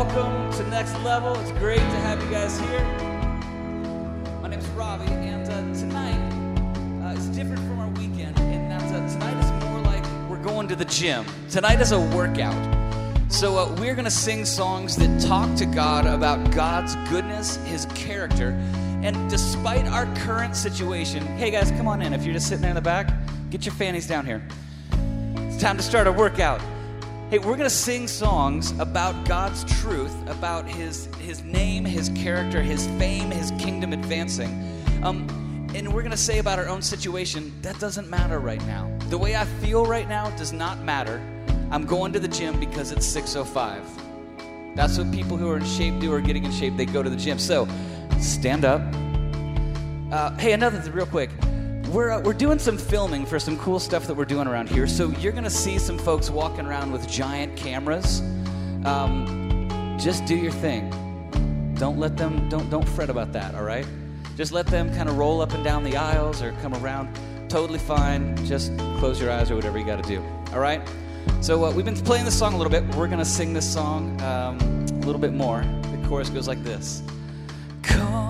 welcome to Next Level. It's great to have you guys here. My name's Robbie, and tonight is different from our weekend in that tonight is more like we're going to the gym. Tonight is a workout. So we're going to sing songs that talk to God about God's goodness, His character, and despite our current situation, hey guys, come on in. If you're just sitting there in the back, get your fannies down here. It's time to start a workout. Hey, we're going to sing songs about God's truth, about His name, His character, His fame, His kingdom advancing. And we're going to say about our own situation, that doesn't matter right now. The way I feel right now does not matter. I'm going to the gym because it's 6:05. That's what people who are in shape do, or getting in shape. They go to the gym. So, stand up. Hey, another thing real quick. We're doing some filming for some cool stuff that we're doing around here. So you're going to see some folks walking around with giant cameras. Just do your thing. Don't let them, don't fret about that, all right? Just let them kind of roll up and down the aisles or come around. Totally fine. Just close your eyes or whatever you got to do, all right? So we've been playing this song a little bit. We're going to sing this song a little bit more. The chorus goes like this. Come.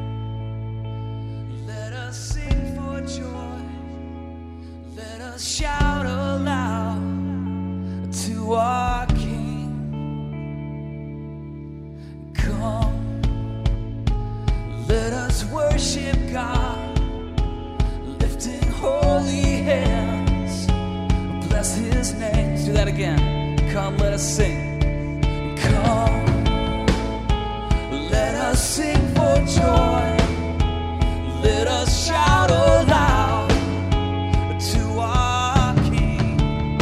Shout aloud to our King. Come, let us worship God, lifting holy hands. Bless His name. Let's do that again. Come, let us sing. Come, let us sing for joy. Let us shout aloud to our King.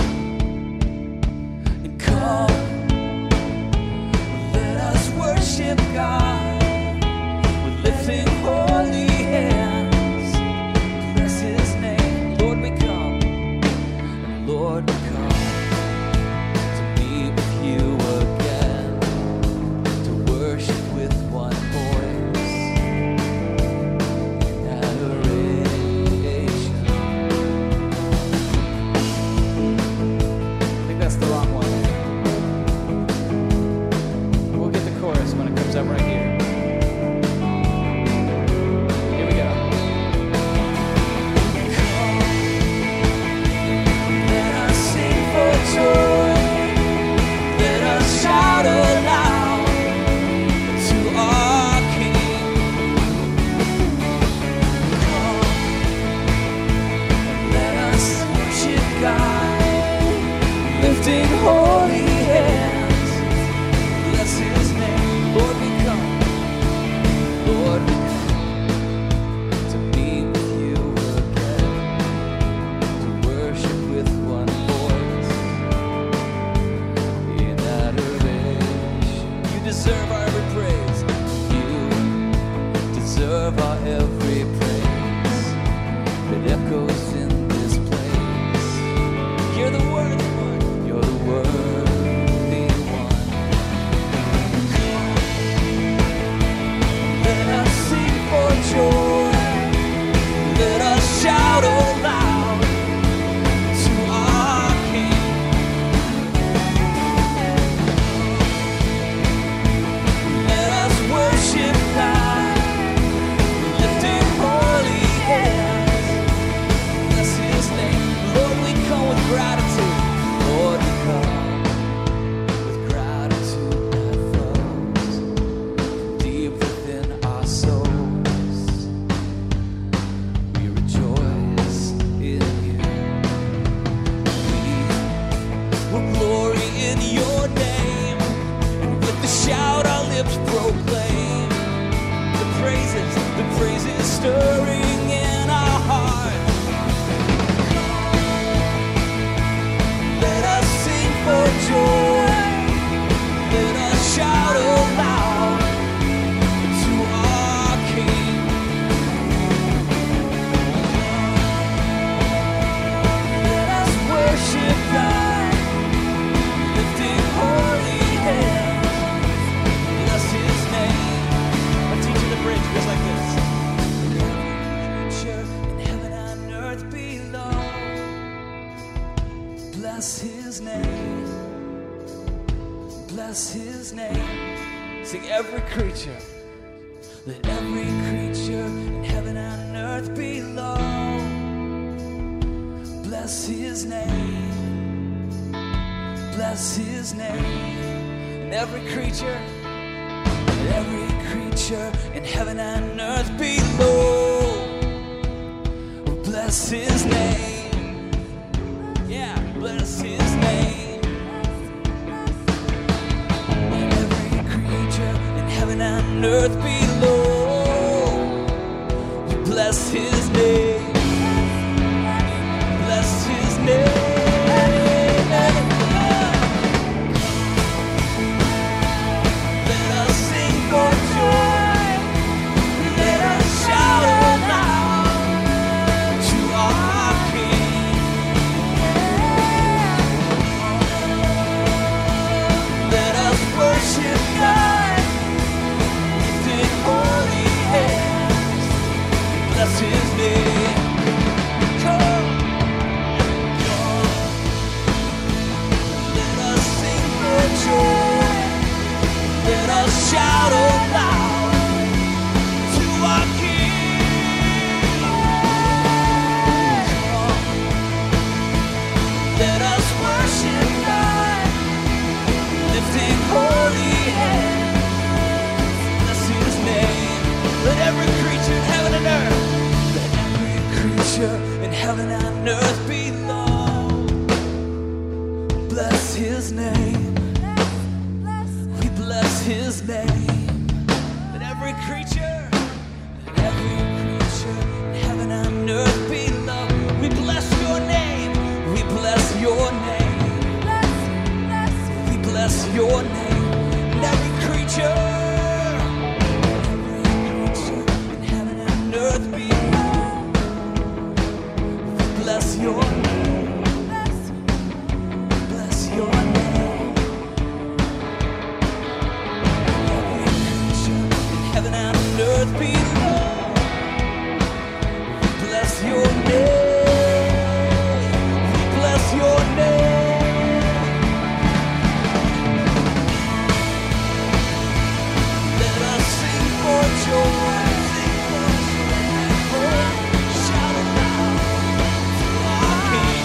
And come, let us worship God. We're lifting holy hands. Bless His name. Lord, we come. And Lord, we come to be with you again, to worship with one voice in adoration. That's the wrong one. We'll get the chorus when it comes up right here. Here we go. Come, let us sing for joy. Let us shout aloud to our King. Come, let us worship God, lifting holy hands. Bless His name. Lord, we come. Lord, we come to be with you again, to worship with one voice in adoration. You deserve our every praise. You deserve our every praise that echoes in this place. You're the worthy one. You're the worthy one. Come, let us sing for joy. Let us shout aloud to our King. Let us worship God, lifting holy hands. Bless His name. Lord, we come with gratitude. Lord, we come with gratitude that flows deep within our souls. We rejoice in you. We will glory in your name, and with the shout our lips proclaim the praises stirring in our hearts. Let us sing for joy. Let us shout aloud to our King. Let us worship God, lifting holy hands. Bless His name. I'll teach you the bridge. Goes like this. Creature in heaven and earth below. Bless His name. bless his name. Sing every creature. Let every creature in heaven and earth below bless his name. Bless his name. And every creature in heaven and earth below bless his name. Yeah, bless his name. And every creature in heaven and earth below bless his name. Bless his name. Shout aloud to our King. Let us worship God, lifting holy hands. Bless his name. Let every creature in heaven and earth, let every creature in heaven and earth below bless his name. Bless his name. Let every creature in heaven and earth below, we bless your name. We bless your name. We bless your name. And every creature in heaven and earth below, we bless your name. Bless your name. Heaven and earth below, bless your name. Bless your name. Let us sing for joy. Shout aloud to our King.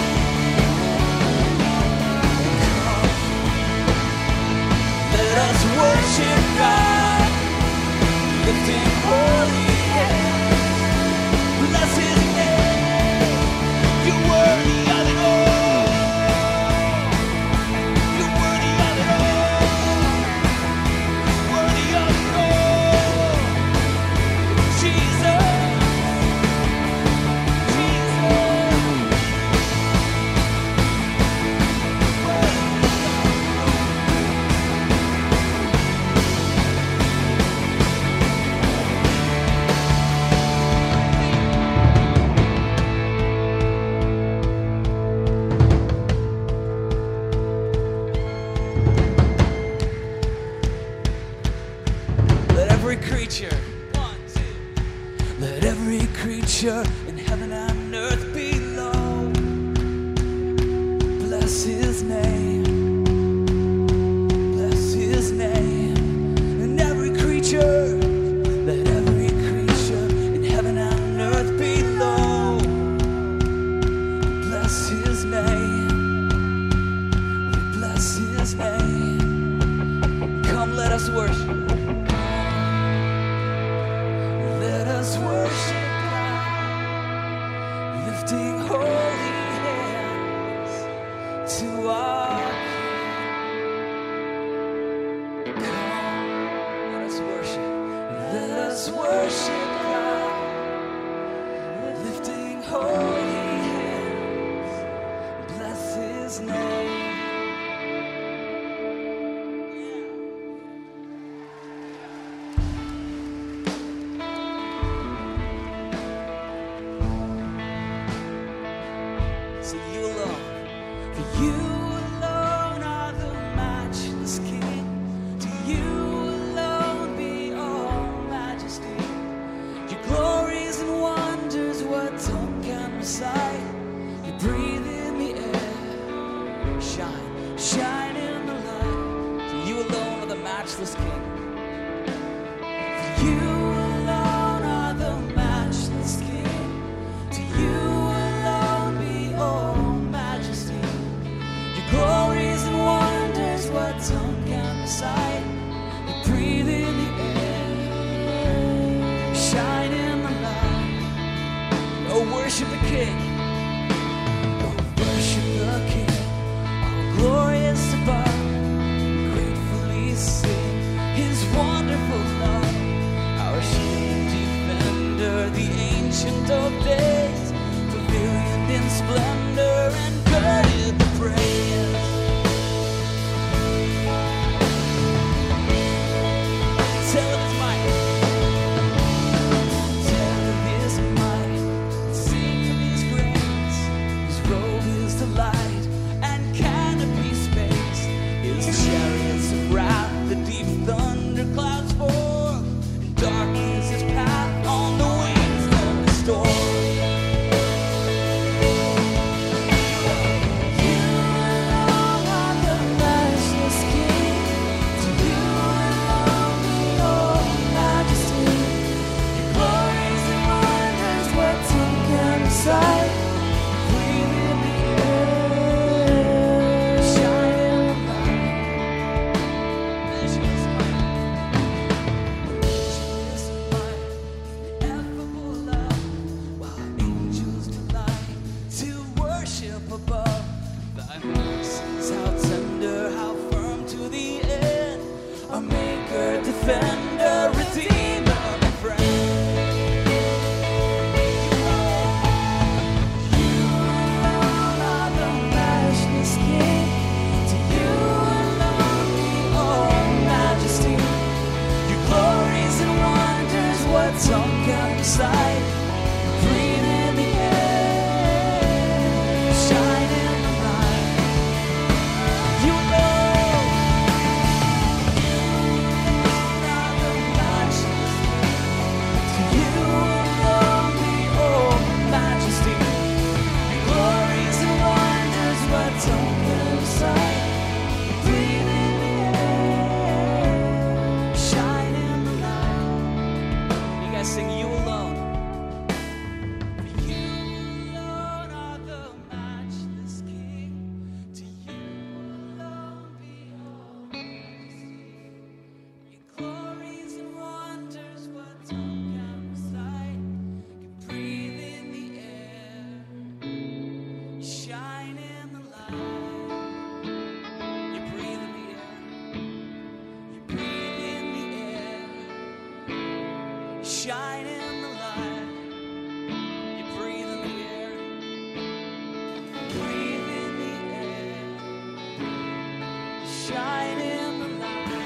Let us worship God, lifting holy hands. Bless his name. You're worthy of it all. You're worthy of it all. You're worthy of it all. Jesus. Let every creature in heaven and earth below bless his name. Bless his name. And every creature, let every creature in heaven and earth below bless his name. We bless his name. Come, let us worship. Let us worship God, lifting holy hands to our King. Come, let us worship. Let us worship God, lifting holy hands. Bless his name. You alone are the matchless King. To you alone be all majesty. Your glories and wonders, what tongue can recite? You breathe in the air. Shine, shine in the light. matchless King. For you alone are the matchless King. To you alone be all majesty. Your glories and wonders, what tongue can recite? You breathe in the air, shine in the light. Oh, worship the King. Oh, worship the King. Oh, glorious above. Gratefully sing His wonderful love. Our shield defender, the ancient of days, pavilioned in splendor and girded the praise. Tell of His might. Tell of His might. Sing of His grace. His robe is the light and canopy space. His chariots of wrath, the deep thunder clouds pour. And dark is His path on the wings of the storm. You alone are the matchless King. To you alone be all majesty. Your glories and wonders, what tongue can recite? Breathe in the air, shine in the light. Measureless might, ineffable love, while angels delight to worship above. Thy mercies, how tender, how firm to the end. Our Maker, Defender, Redeemer, and Friend. You alone are the matchless King. To you alone be all majesty. Your glories and wonders, what tongue can recite? Breathe in the air, shine in the light. You alone are the matchless King. To you alone be all majesty. Your glories and wonders, what tongue can recite? Breathe in the air, shine in the light. You guys sing You Alone. For you alone are the matchless King. To you alone be all majesty. Your glories and wonders, what tongue can recite? Can breathe in the air, shine in the light. You breathe in the air. You breathe in the air, shine in the light. You breathe in the air. Breathe in the air, shine in the light.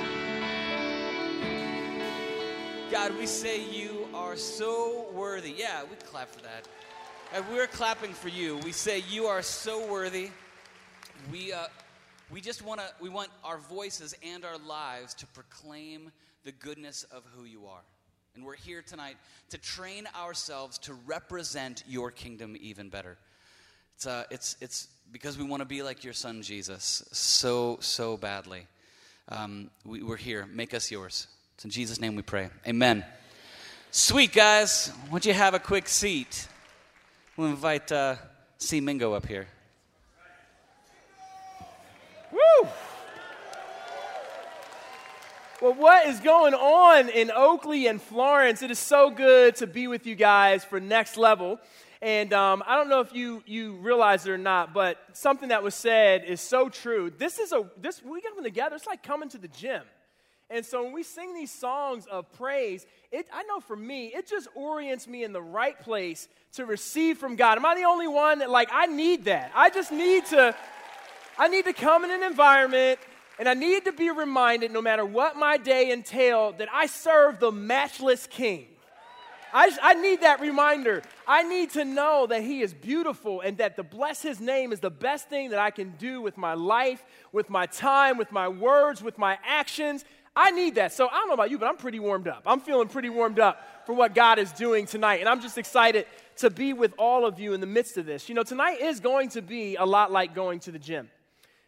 God, we say you are so worthy. Yeah, we clap for that. And we're clapping for you. We say you are so worthy. We want our voices and our lives to proclaim the goodness of who you are. And we're here tonight to train ourselves to represent your kingdom even better. It's because we want to be like your son Jesus so badly. We're here. Make us yours. It's in Jesus' name we pray. Amen. Sweet, guys. Why don't you have a quick seat? We'll invite C. Mingo up here. Woo! Well, what is going on in Oakley and Florence? It is so good to be with you guys for Next Level. And I don't know if you realize it or not, but something that was said is so true. We get them together, it's like coming to the gym. And so when we sing these songs of praise, I know for me, it just orients me in the right place to receive from God. Am I the only one that, I need that? I need to come in an environment, and I need to be reminded, no matter what my day entailed, that I serve the matchless King. I need that reminder. I need to know that He is beautiful and that to bless His name is the best thing that I can do with my life, with my time, with my words, with my actions. I need that. So I don't know about you, but I'm pretty warmed up. I'm feeling pretty warmed up for what God is doing tonight. And I'm just excited to be with all of you in the midst of this. You know, tonight is going to be a lot like going to the gym.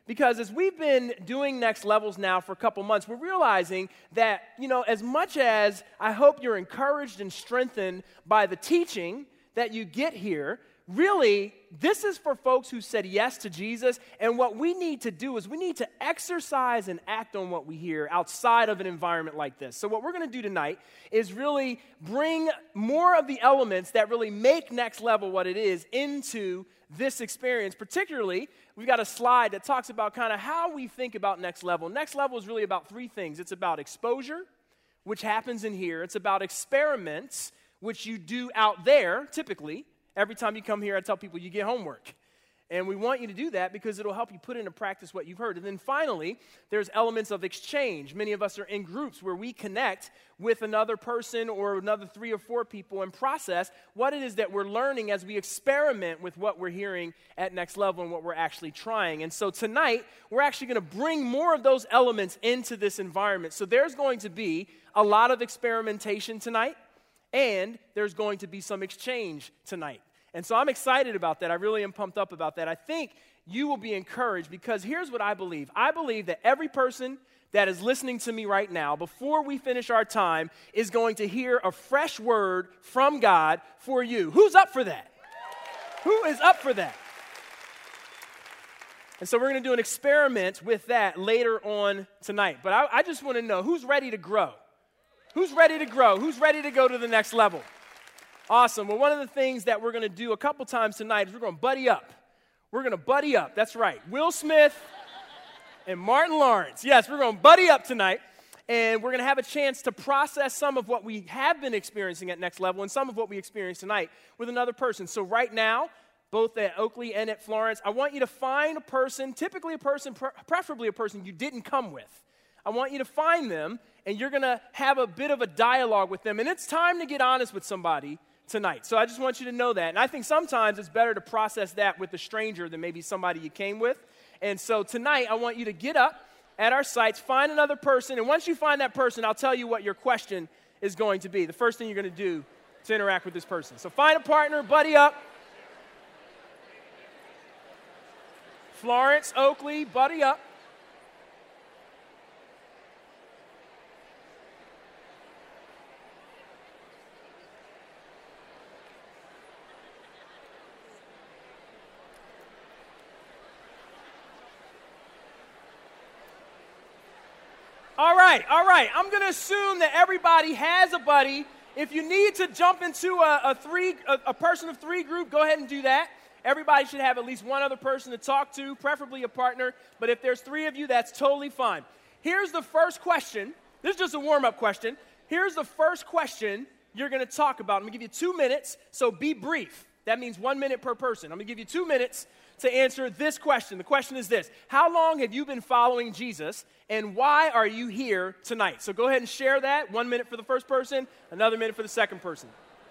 Because as we've been doing Next Levels now for a couple months, we're realizing that, as much as I hope you're encouraged and strengthened by the teaching that you get here, really, this is for folks who said yes to Jesus, and what we need to do is we need to exercise and act on what we hear outside of an environment like this. So what we're going to do tonight is really bring more of the elements that really make Next Level what it is into this experience. Particularly, we've got a slide that talks about kind of how we think about Next Level. Next Level is really about three things. It's about exposure, which happens in here. It's about experiments, which you do out there, typically. Every time you come here, I tell people you get homework. And we want you to do that because it'll help you put into practice what you've heard. And then finally, there's elements of exchange. Many of us are in groups where we connect with another person or another 3 or 4 people and process what it is that we're learning as we experiment with what we're hearing at Next Level and what we're actually trying. And so tonight, we're actually going to bring more of those elements into this environment. So there's going to be a lot of experimentation tonight, and there's going to be some exchange tonight. And so I'm excited about that. I really am pumped up about that. I think you will be encouraged because here's what I believe. I believe that every person that is listening to me right now, before we finish our time, is going to hear a fresh word from God for you. Who's up for that? Who is up for that? And so we're going to do an experiment with that later on tonight. But I just want to know, who's ready to grow? Who's ready to grow? Who's ready to go to the next level? Awesome. Well, one of the things that we're going to do a couple times tonight is we're going to buddy up. We're going to buddy up. That's right. Will Smith and Martin Lawrence. Yes, we're going to buddy up tonight, and we're going to have a chance to process some of what we have been experiencing at Next Level and some of what we experienced tonight with another person. So right now, both at Oakley and at Florence, I want you to find a person, typically a person, preferably a person you didn't come with. I want you to find them, and you're going to have a bit of a dialogue with them. And it's time to get honest with somebody tonight. So I just want you to know that. And I think sometimes it's better to process that with a stranger than maybe somebody you came with. And so tonight, I want you to get up at our sites, find another person, and once you find that person, I'll tell you what your question is going to be. The first thing you're going to do to interact with this person. So find a partner, buddy up. Florence, Oakley, buddy up. All right. I'm going to assume that everybody has a buddy. If you need to jump into a person of 3 group, go ahead and do that. Everybody should have at least one other person to talk to, preferably a partner. But if there's 3 of you, that's totally fine. Here's the first question. This is just a warm-up question. Here's the first question you're going to talk about. I'm going to give you 2 minutes, so be brief. That means 1 minute per person. I'm going to give you 2 minutes to answer this question. The question is this: how long have you been following Jesus, and why are you here tonight? So go ahead and share that. 1 minute for the first person, another minute for the second person.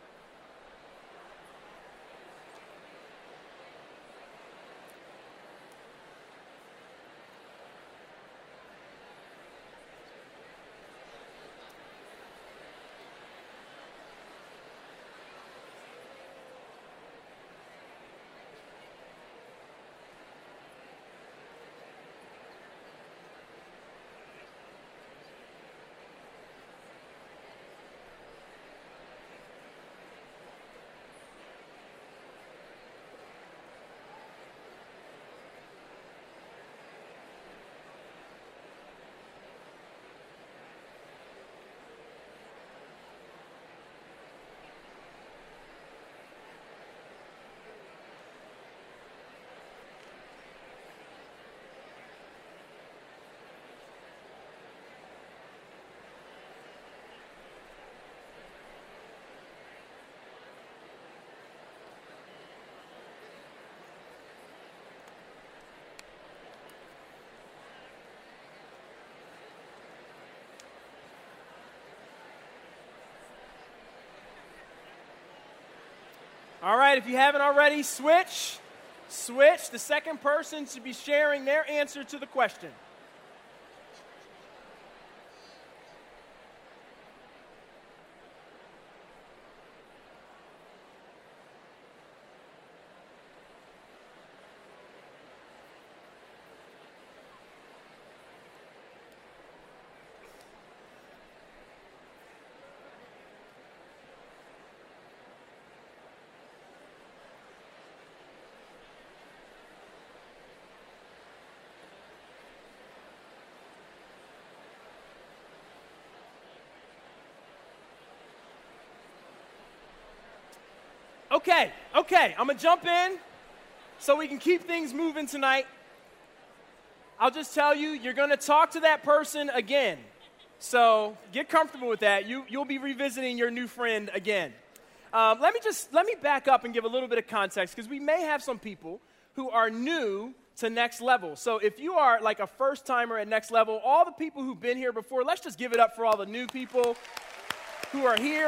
All right, if you haven't already, switch. The second person should be sharing their answer to the question. Okay, I'm going to jump in so we can keep things moving tonight. I'll just tell you, you're going to talk to that person again. So get comfortable with that. You'll be revisiting your new friend again. Let me back up and give a little bit of context, because we may have some people who are new to Next Level. So if you are like a first-timer at Next Level, all the people who've been here before, let's just give it up for all the new people who are here.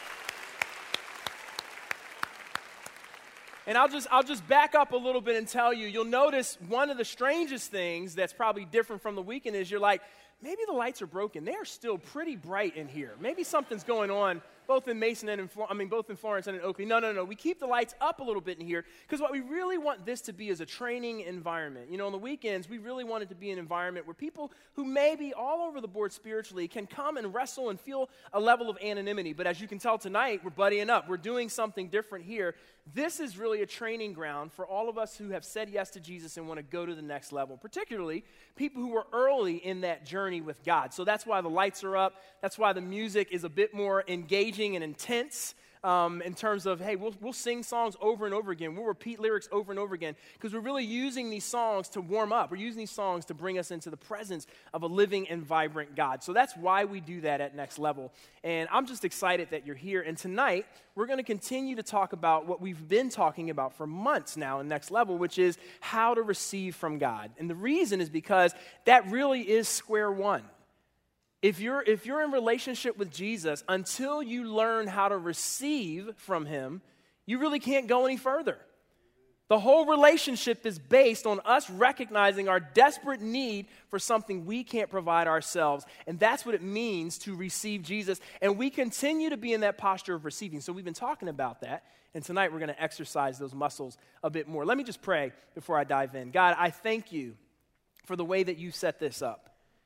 And I'll just back up a little bit and tell you, you'll notice one of the strangest things that's probably different from the weekend is you're like, maybe the lights are broken. They are still pretty bright in here. Maybe something's going on both in Mason and both in Florence and in Oakley. No. We keep the lights up a little bit in here because what we really want this to be is a training environment. You know, on the weekends, we really want it to be an environment where people who may be all over the board spiritually can come and wrestle and feel a level of anonymity. But as you can tell tonight, we're buddying up. We're doing something different here. This is really a training ground for all of us who have said yes to Jesus and want to go to the next level, particularly people who are early in that journey with God. So that's why the lights are up. That's why the music is a bit more engaging and intense in terms of, hey, we'll sing songs over and over again. We'll repeat lyrics over and over again because we're really using these songs to warm up. We're using these songs to bring us into the presence of a living and vibrant God. So that's why we do that at Next Level. And I'm just excited that you're here. And tonight, we're going to continue to talk about what we've been talking about for months now in Next Level, which is how to receive from God. And the reason is because that really is square one. If you're in relationship with Jesus, until you learn how to receive from him, you really can't go any further. The whole relationship is based on us recognizing our desperate need for something we can't provide ourselves. And that's what it means to receive Jesus. And we continue to be in that posture of receiving. So we've been talking about that. And tonight we're going to exercise those muscles a bit more. Let me just pray before I dive in. God, I thank you for the way that you set this up.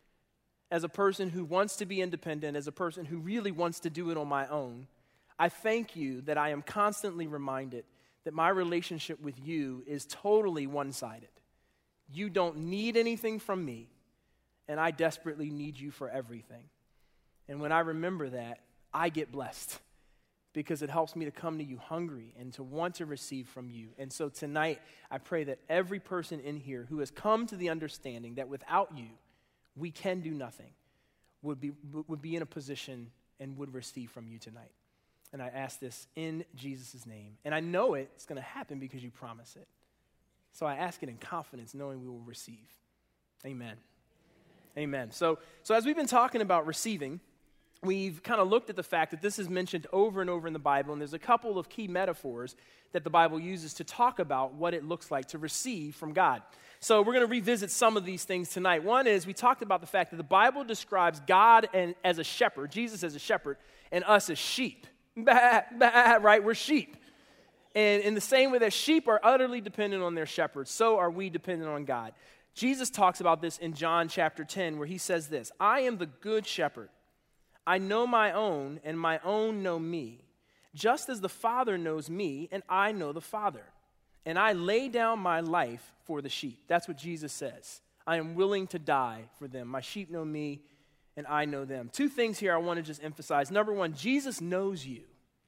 As a person who wants to be independent, as a person who really wants to do it on my own, I thank you that I am constantly reminded that my relationship with you is totally one-sided. You don't need anything from me, and I desperately need you for everything. And when I remember that, I get blessed because it helps me to come to you hungry and to want to receive from you. And so tonight, I pray that every person in here who has come to the understanding that without you, we can do nothing, would be in a position and would receive from you tonight. And I ask this in Jesus' name. And I know it's going to happen because you promise it. So I ask it in confidence, knowing we will receive. Amen. Amen. So as we've been talking about receiving, we've kind of looked at the fact that this is mentioned over and over in the Bible, and there's a couple of key metaphors that the Bible uses to talk about what it looks like to receive from God. So we're going to revisit some of these things tonight. One is we talked about the fact that the Bible describes God as a shepherd, Jesus as a shepherd, and us as sheep. Bah, bah, right? We're sheep. And in the same way that sheep are utterly dependent on their shepherds, so are we dependent on God. Jesus talks about this in John chapter 10, where he says this, I am the good shepherd. I know my own, and my own know me, just as the Father knows me, and I know the Father. And I lay down my life for the sheep. That's what Jesus says. I am willing to die for them. My sheep know me, and I know them. Two things here I want to just emphasize. Number one, Jesus knows you.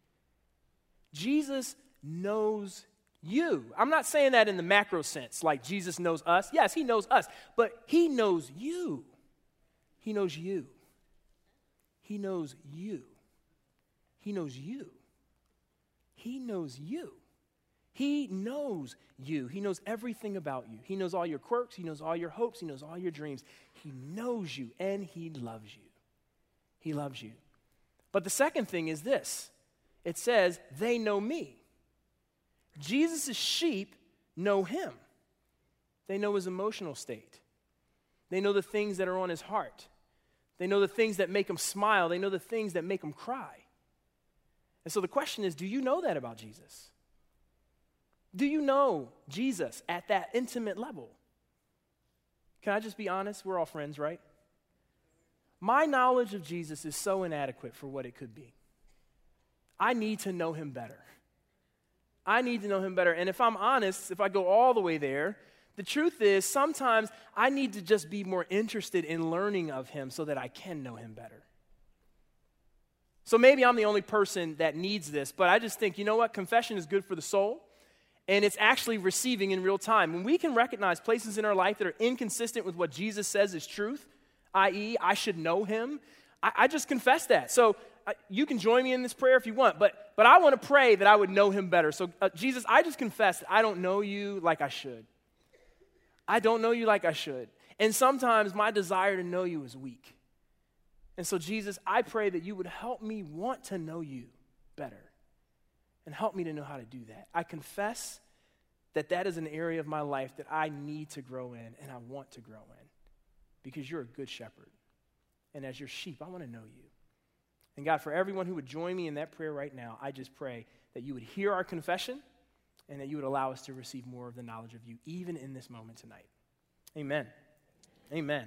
Jesus knows you. I'm not saying that in the macro sense, like Jesus knows us. Yes, he knows us, but he knows you. He knows you. He knows you. He knows you. He knows you. He knows you. He knows everything about you. He knows all your quirks. He knows all your hopes. He knows all your dreams. He knows you, and he loves you. He loves you. But the second thing is this. It says, they know me. Jesus' sheep know him. They know his emotional state. They know the things that are on his heart. They know the things that make him smile. They know the things that make him cry. And so the question is, do you know that about Jesus? Do you know Jesus at that intimate level? Can I just be honest? We're all friends, right? My knowledge of Jesus is so inadequate for what it could be. I need to know him better. I need to know him better. And if I'm honest, if I go all the way there, the truth is sometimes I need to just be more interested in learning of him so that I can know him better. So maybe I'm the only person that needs this, but I just think, you know what? Confession is good for the soul, and it's actually receiving in real time. When we can recognize places in our life that are inconsistent with what Jesus says is truth, i.e., I should know him, I just confess that. So you can join me in this prayer if you want, but I want to pray that I would know him better. So Jesus, I just confess that I don't know you like I should. I don't know you like I should. And sometimes my desire to know you is weak. And so, Jesus, I pray that you would help me want to know you better and help me to know how to do that. I confess that that is an area of my life that I need to grow in and I want to grow in because you're a good shepherd. And as your sheep, I want to know you. And God, for everyone who would join me in that prayer right now, I just pray that you would hear our confession and that you would allow us to receive more of the knowledge of you even in this moment tonight. Amen. Amen.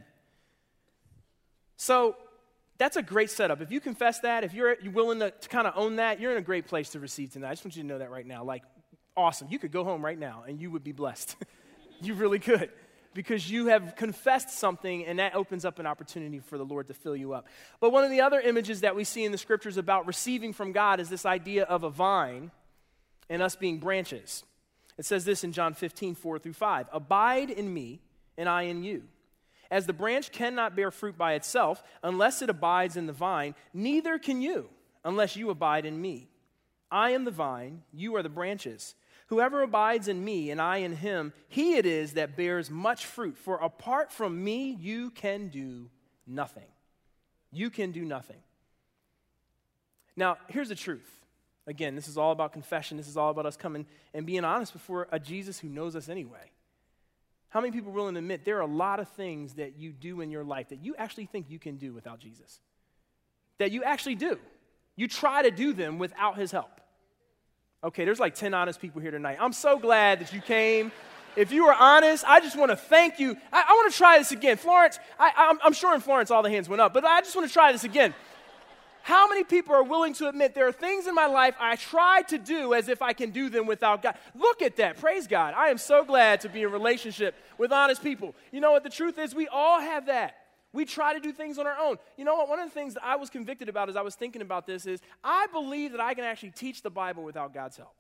So, that's a great setup. If you confess that, if you're willing to kind of own that, you're in a great place to receive tonight. I just want you to know that right now. Like, awesome. You could go home right now and you would be blessed. You really could. Because you have confessed something and that opens up an opportunity for the Lord to fill you up. But one of the other images that we see in the scriptures about receiving from God is this idea of a vine and us being branches. It says this in John 15, 4-5. Abide in me and I in you. As the branch cannot bear fruit by itself unless it abides in the vine, neither can you unless you abide in me. I am the vine, you are the branches. Whoever abides in me and I in him, he it is that bears much fruit. For apart from me, you can do nothing. You can do nothing. Now, here's the truth. Again, this is all about confession. This is all about us coming and being honest before a Jesus who knows us anyway. How many people are willing to admit there are a lot of things that you do in your life that you actually think you can do without Jesus? That you actually do. You try to do them without his help. Okay, there's like 10 honest people here tonight. I'm so glad that you came. If you were honest, I just want to thank you. I want to try this again. Florence, I'm sure in Florence all the hands went up, but I just want to try this again. How many people are willing to admit there are things in my life I try to do as if I can do them without God? Look at that. Praise God. I am so glad to be in a relationship with honest people. You know what? The truth is we all have that. We try to do things on our own. You know what? One of the things that I was convicted about as I was thinking about this is I believe that I can actually teach the Bible without God's help.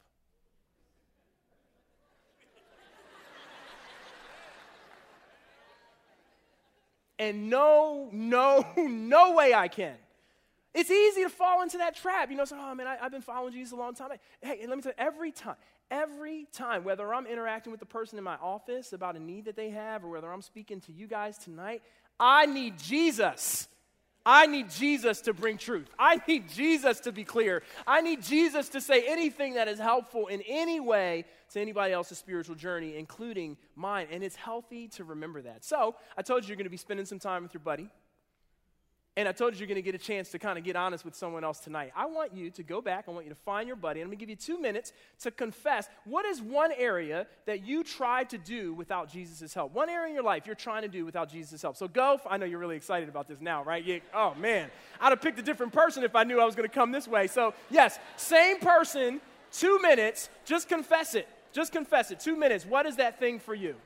And no way I can. It's easy to fall into that trap. You know, so, oh man, I've been following Jesus a long time. Hey, let me tell you, every time, whether I'm interacting with the person in my office about a need that they have or whether I'm speaking to you guys tonight, I need Jesus. I need Jesus to bring truth. I need Jesus to be clear. I need Jesus to say anything that is helpful in any way to anybody else's spiritual journey, including mine. And it's healthy to remember that. So I told you you're going to be spending some time with your buddy. And I told you you're going to get a chance to kind of get honest with someone else tonight. I want you to go back. I want you to find your buddy. And I'm going to give you 2 minutes to confess. What is one area that you tried to do without Jesus' help? One area in your life you're trying to do without Jesus' help. So go. I know you're really excited about this now, right? Oh, man. I'd have picked a different person if I knew I was going to come this way. So, yes, same person, 2 minutes. Just confess it. Just confess it. 2 minutes. What is that thing for you?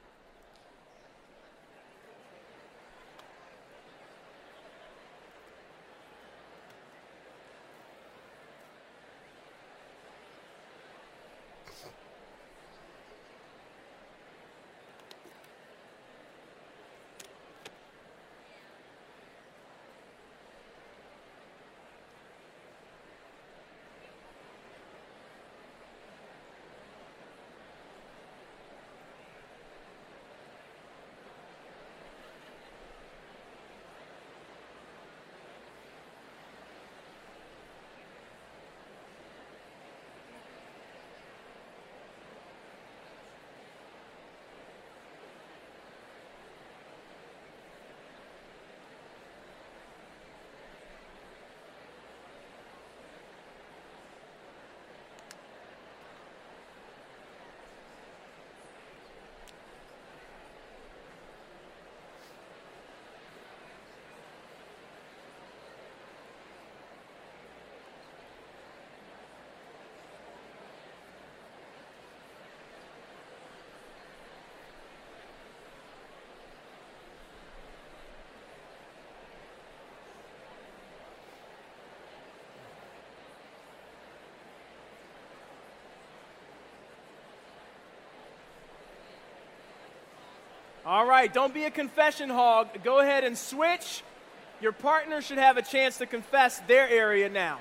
All right, don't be a confession hog. Go ahead and switch. Your partner should have a chance to confess their area now.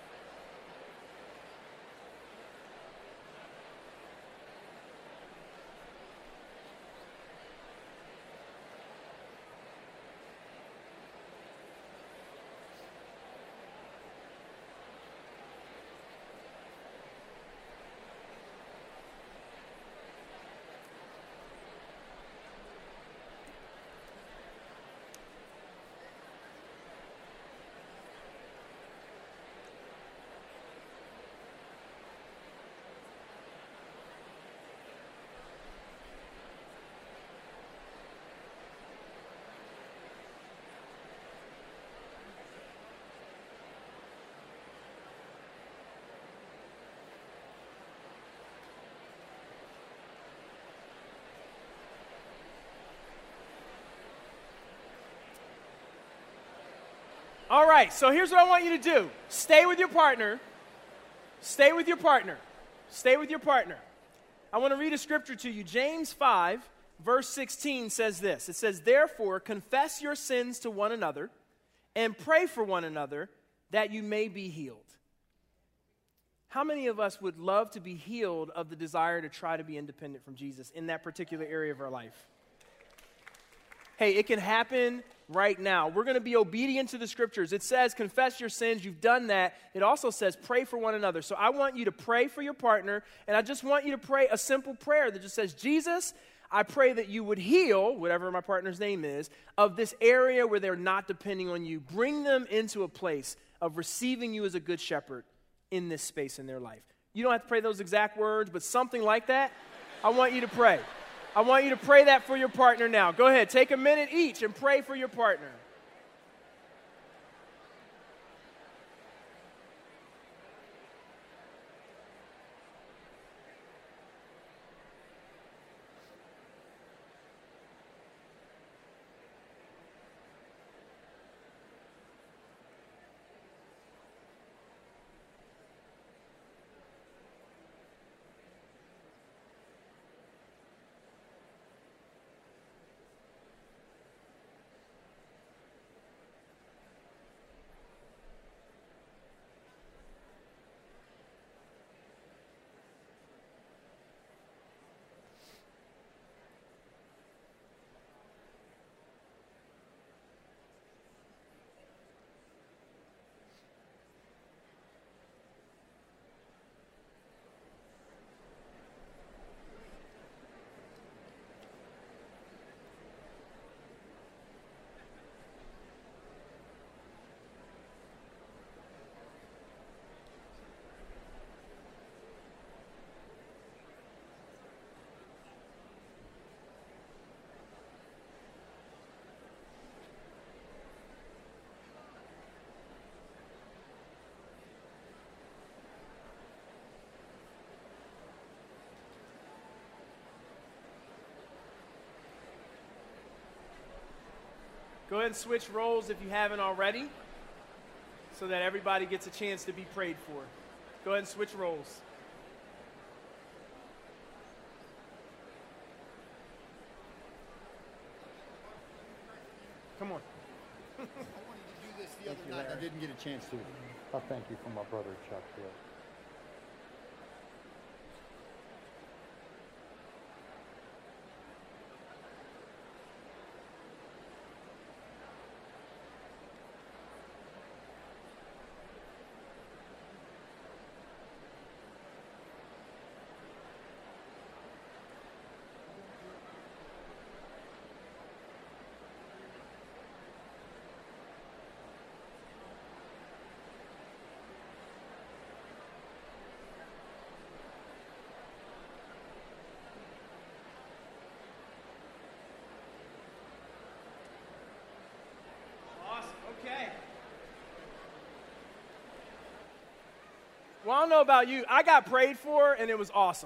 All right, so here's what I want you to do. Stay with your partner. Stay with your partner. Stay with your partner. I want to read a scripture to you. James 5, verse 16 says this. It says, "Therefore, confess your sins to one another and pray for one another that you may be healed." How many of us would love to be healed of the desire to try to be independent from Jesus in that particular area of our life? Hey, it can happen right now. We're going to be obedient to the scriptures. It says, confess your sins. You've done that. It also says, pray for one another. So I want you to pray for your partner, and I just want you to pray a simple prayer that just says, Jesus, I pray that you would heal, whatever my partner's name is, of this area where they're not depending on you. Bring them into a place of receiving you as a good shepherd in this space in their life. You don't have to pray those exact words, but something like that, I want you to pray. I want you to pray that for your partner now. Go ahead, take a minute each and pray for your partner. Go ahead and switch roles if you haven't already, so that everybody gets a chance to be prayed for. Go ahead and switch roles. Come on. I wanted to do this the other night. I didn't get a chance to. I thank you for my brother Chuck here. Okay. Well, I don't know about you. I got prayed for, and it was awesome.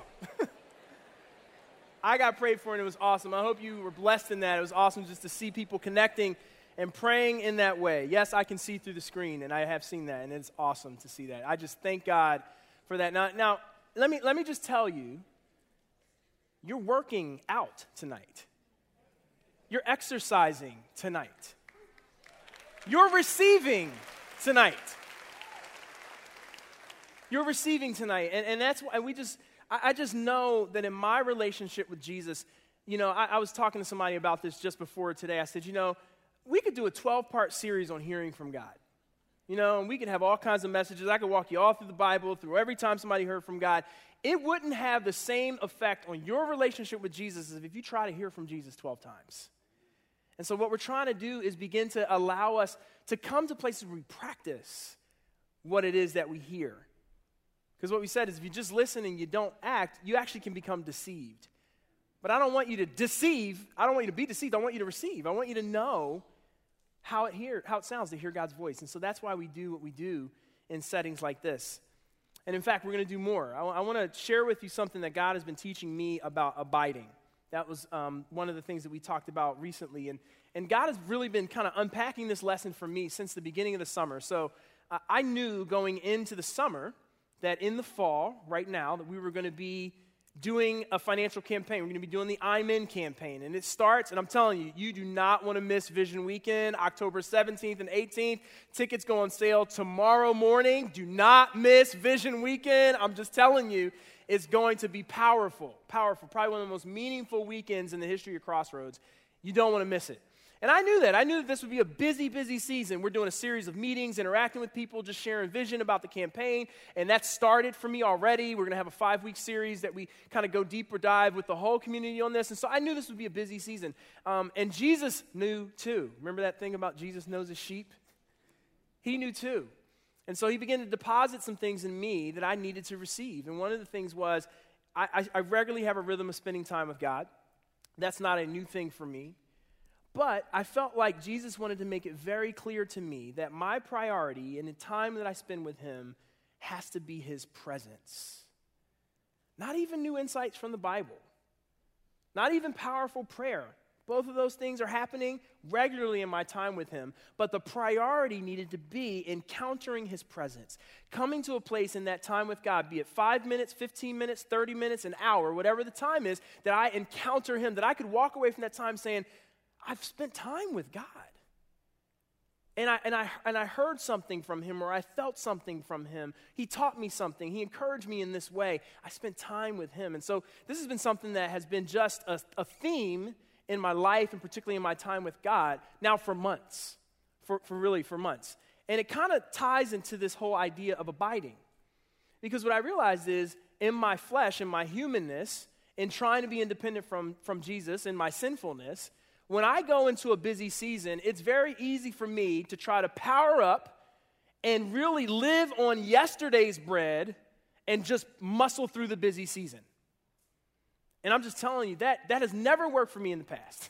I got prayed for, and it was awesome. I hope you were blessed in that. It was awesome just to see people connecting and praying in that way. Yes, I can see through the screen, and I have seen that, and it's awesome to see that. I just thank God for that. Now let me just tell you, you're working out tonight. You're exercising tonight. You're receiving tonight. You're receiving tonight. And that's why I just know that in my relationship with Jesus, I was talking to somebody about this just before today. I said, we could do a 12-part series on hearing from God. And we could have all kinds of messages. I could walk you all through the Bible, through every time somebody heard from God. It wouldn't have the same effect on your relationship with Jesus as if you try to hear from Jesus 12 times. And so what we're trying to do is begin to allow us to come to places where we practice what it is that we hear. Because what we said is if you just listen and you don't act, you actually can become deceived. But I don't want you to deceive. I don't want you to be deceived. I want you to receive. I want you to know how it sounds to hear God's voice. And so that's why we do what we do in settings like this. And in fact, we're going to do more. I want to share with you something that God has been teaching me about abiding. That was one of the things that we talked about recently. And God has really been kind of unpacking this lesson for me since the beginning of the summer. So I knew going into the summer that in the fall, right now, that we were going to be doing a financial campaign. We're going to be doing the I'm In campaign. And it starts, and I'm telling you, you do not want to miss Vision Weekend, October 17th and 18th. Tickets go on sale tomorrow morning. Do not miss Vision Weekend. I'm just telling you, it's going to be powerful. Probably one of the most meaningful weekends in the history of Crossroads. You don't want to miss it. And I knew that. I knew that this would be a busy, busy season. We're doing a series of meetings, interacting with people, just sharing vision about the campaign. And that started for me already. We're going to have a 5-week series that we kind of go deeper dive with the whole community on this. And so I knew this would be a busy season. And Jesus knew too. Remember that thing about Jesus knows his sheep? He knew too. And so he began to deposit some things in me that I needed to receive. And one of the things was I regularly have a rhythm of spending time with God. That's not a new thing for me. But I felt like Jesus wanted to make it very clear to me that my priority in the time that I spend with him has to be his presence. Not even new insights from the Bible. Not even powerful prayer. Both of those things are happening regularly in my time with him. But the priority needed to be encountering his presence. Coming to a place in that time with God, be it 5 minutes, 15 minutes, 30 minutes, an hour, whatever the time is, that I encounter him, that I could walk away from that time saying, I've spent time with God. And I heard something from him, or I felt something from him. He taught me something. He encouraged me in this way. I spent time with him. And so this has been something that has been just a theme in my life, and particularly in my time with God, now for months, for months. And it kind of ties into this whole idea of abiding. Because what I realized is, in my flesh, in my humanness, in trying to be independent from Jesus, in my sinfulness, when I go into a busy season, it's very easy for me to try to power up and really live on yesterday's bread and just muscle through the busy season. And I'm just telling you, that has never worked for me in the past.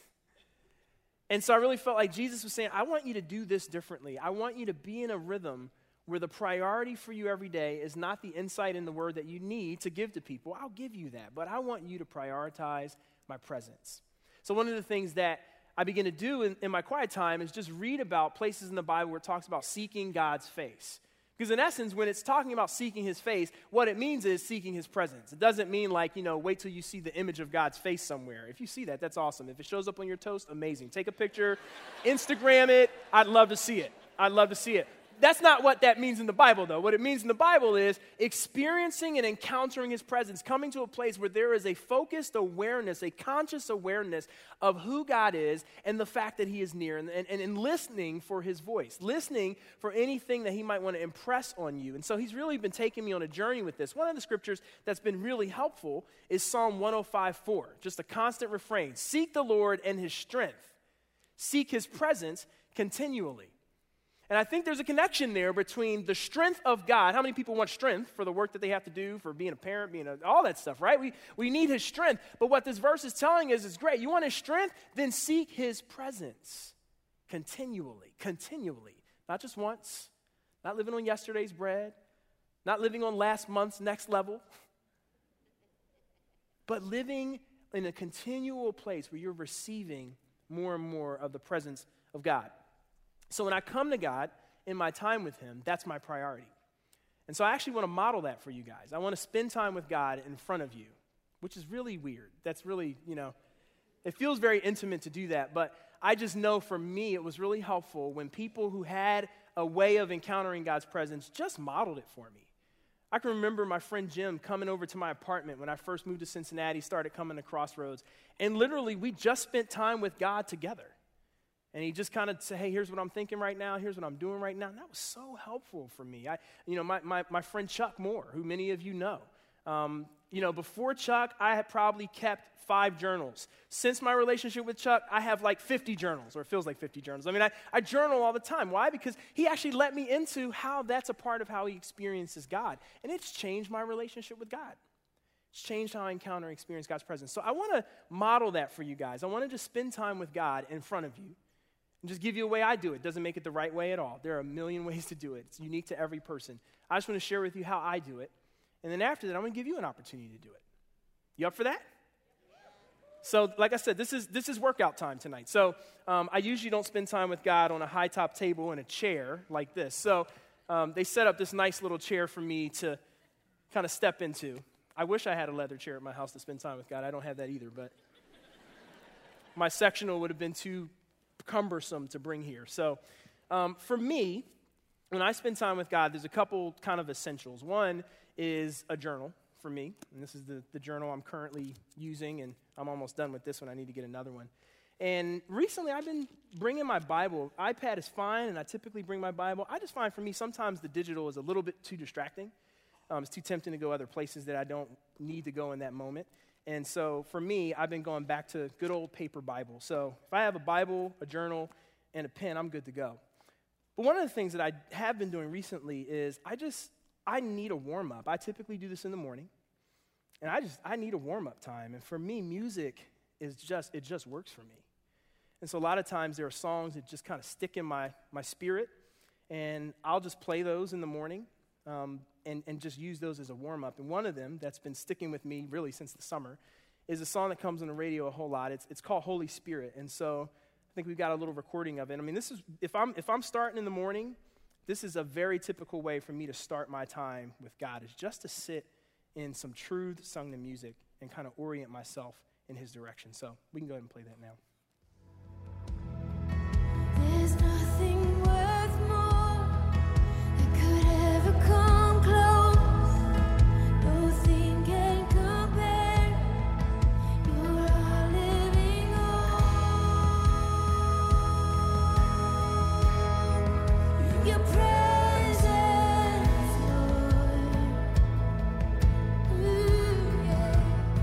And so I really felt like Jesus was saying, I want you to do this differently. I want you to be in a rhythm where the priority for you every day is not the insight in the word that you need to give to people. I'll give you that, but I want you to prioritize my presence. So one of the things that I begin to do in my quiet time is just read about places in the Bible where it talks about seeking God's face. Because in essence, when it's talking about seeking his face, what it means is seeking his presence. It doesn't mean like, wait till you see the image of God's face somewhere. If you see that, that's awesome. If it shows up on your toast, amazing. Take a picture, Instagram it. I'd love to see it. That's not what that means in the Bible, though. What it means in the Bible is experiencing and encountering his presence, coming to a place where there is a focused awareness, a conscious awareness of who God is and the fact that he is near, and listening for his voice, listening for anything that he might want to impress on you. And so he's really been taking me on a journey with this. One of the scriptures that's been really helpful is Psalm 105:4, just a constant refrain. Seek the Lord and his strength. Seek his presence continually. And I think there's a connection there between the strength of God. How many people want strength for the work that they have to do, for being a parent, all that stuff, right? We need his strength. But what this verse is telling us is great. You want his strength? Then seek his presence continually. Not just once, not living on yesterday's bread, not living on last month's next level, but living in a continual place where you're receiving more and more of the presence of God. So when I come to God in my time with him, that's my priority. And so I actually want to model that for you guys. I want to spend time with God in front of you, which is really weird. That's really, It feels very intimate to do that, but I just know for me it was really helpful when people who had a way of encountering God's presence just modeled it for me. I can remember my friend Jim coming over to my apartment when I first moved to Cincinnati, started coming to Crossroads, and literally we just spent time with God together. And he just kind of said, hey, here's what I'm thinking right now, here's what I'm doing right now. And that was so helpful for me. My friend Chuck Moore, who many of you know, before Chuck, I had probably kept 5 journals. Since my relationship with Chuck, I have like 50 journals, or it feels like 50 journals. I mean, I journal all the time. Why? Because he actually let me into how that's a part of how he experiences God. And it's changed my relationship with God. It's changed how I encounter and experience God's presence. So I want to model that for you guys. I want to just spend time with God in front of you and just give you a way I do it. Doesn't make it the right way at all. There are a million ways to do it. It's unique to every person. I just want to share with you how I do it. And then after that, I'm going to give you an opportunity to do it. You up for that? So, like I said, this is workout time tonight. So, I usually don't spend time with God on a high-top table in a chair like this. So, they set up this nice little chair for me to kind of step into. I wish I had a leather chair at my house to spend time with God. I don't have that either, but my sectional would have been too cumbersome to bring here. So, for me, when I spend time with God, there's a couple kind of essentials. One is a journal for me, and this is the journal I'm currently using, and I'm almost done with this one. I need to get another one. And recently, I've been bringing my Bible. iPad is fine, and I typically bring my Bible. I just find for me, sometimes the digital is a little bit too distracting. It's too tempting to go other places that I don't need to go in that moment. And so for me, I've been going back to good old paper Bible. So if I have a Bible, a journal, and a pen, I'm good to go. But one of the things that I have been doing recently is I need a warm-up. I typically do this in the morning, and I need a warm-up time. And for me, music it just works for me. And so a lot of times there are songs that just kind of stick in my spirit, and I'll just play those in the morning and just use those as a warm-up. And one of them that's been sticking with me really since the summer is a song that comes on the radio a whole lot. It's called Holy Spirit. And so I think we've got a little recording of it. I mean, this is if I'm starting in the morning, this is a very typical way for me to start my time with God, is just to sit in some truth sung to music and kind of orient myself in his direction. So we can go ahead and play that now. There's nothing worth more that could ever come close. Nothing can compare. You're our living hope. Your presence, Lord. Ooh, yeah.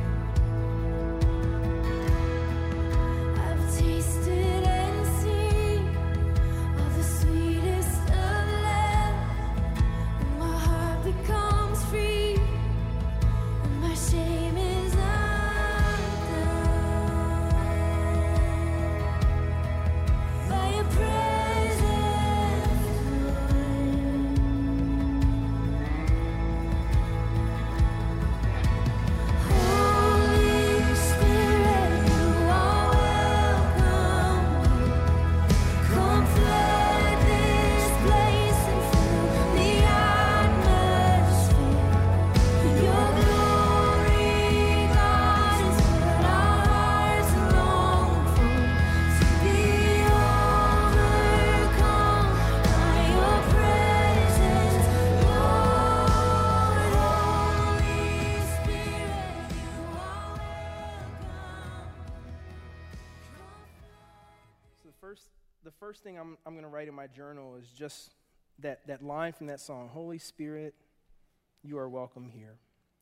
I've tasted and seen of the sweetest of love, and my heart becomes free, and my shame is undone by your presence, Holy Spirit, you are welcome. Come flood this place and fill the atmosphere. Your glory, God, is what our hearts long for. To be overcome by your presence, Lord. Holy Spirit, you are welcome. So the first thing I'm going to write in my journal is just that line from that song, Holy Spirit, you are welcome here.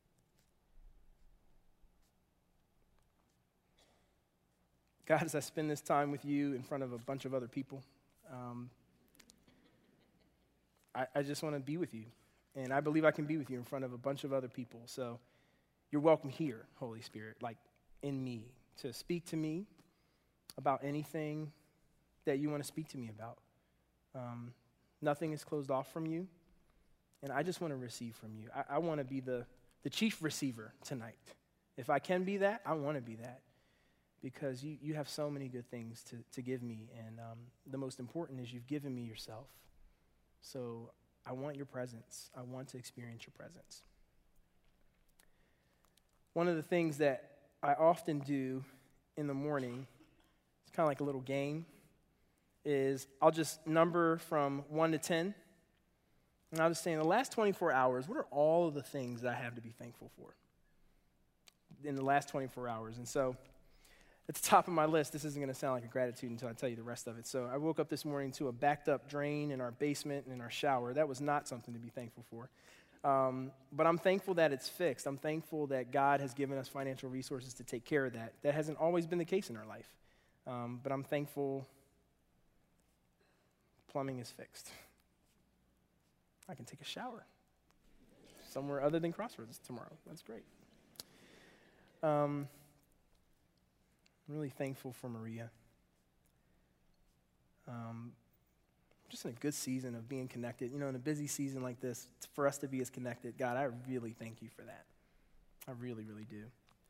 God, as I spend this time with you in front of a bunch of other people, I just want to be with you. And I believe I can be with you in front of a bunch of other people. So you're welcome here, Holy Spirit, like in me, to speak to me about anything that you want to speak to me about. Nothing is closed off from you, and I just want to receive from you. I want to be the chief receiver tonight. If I can be that, I want to be that, because you have so many good things to give me, and the most important is you've given me yourself. So I want your presence. I want to experience your presence. One of the things that I often do in the morning, it's kind of like a little game, is I'll just number from 1 to 10, and I'll just say in the last 24 hours, what are all of the things that I have to be thankful for in the last 24 hours? And so at the top of my list, this isn't going to sound like a gratitude until I tell you the rest of it. So I woke up this morning to a backed up drain in our basement and in our shower. That was not something to be thankful for. But I'm thankful that it's fixed. I'm thankful that God has given us financial resources to take care of that. That hasn't always been the case in our life. But I'm thankful plumbing is fixed. I can take a shower somewhere other than Crossroads tomorrow. That's great. I'm really thankful for Maria. Just in a good season of being connected. You know, in a busy season like this, for us to be as connected, God, I really thank you for that. I really, really do.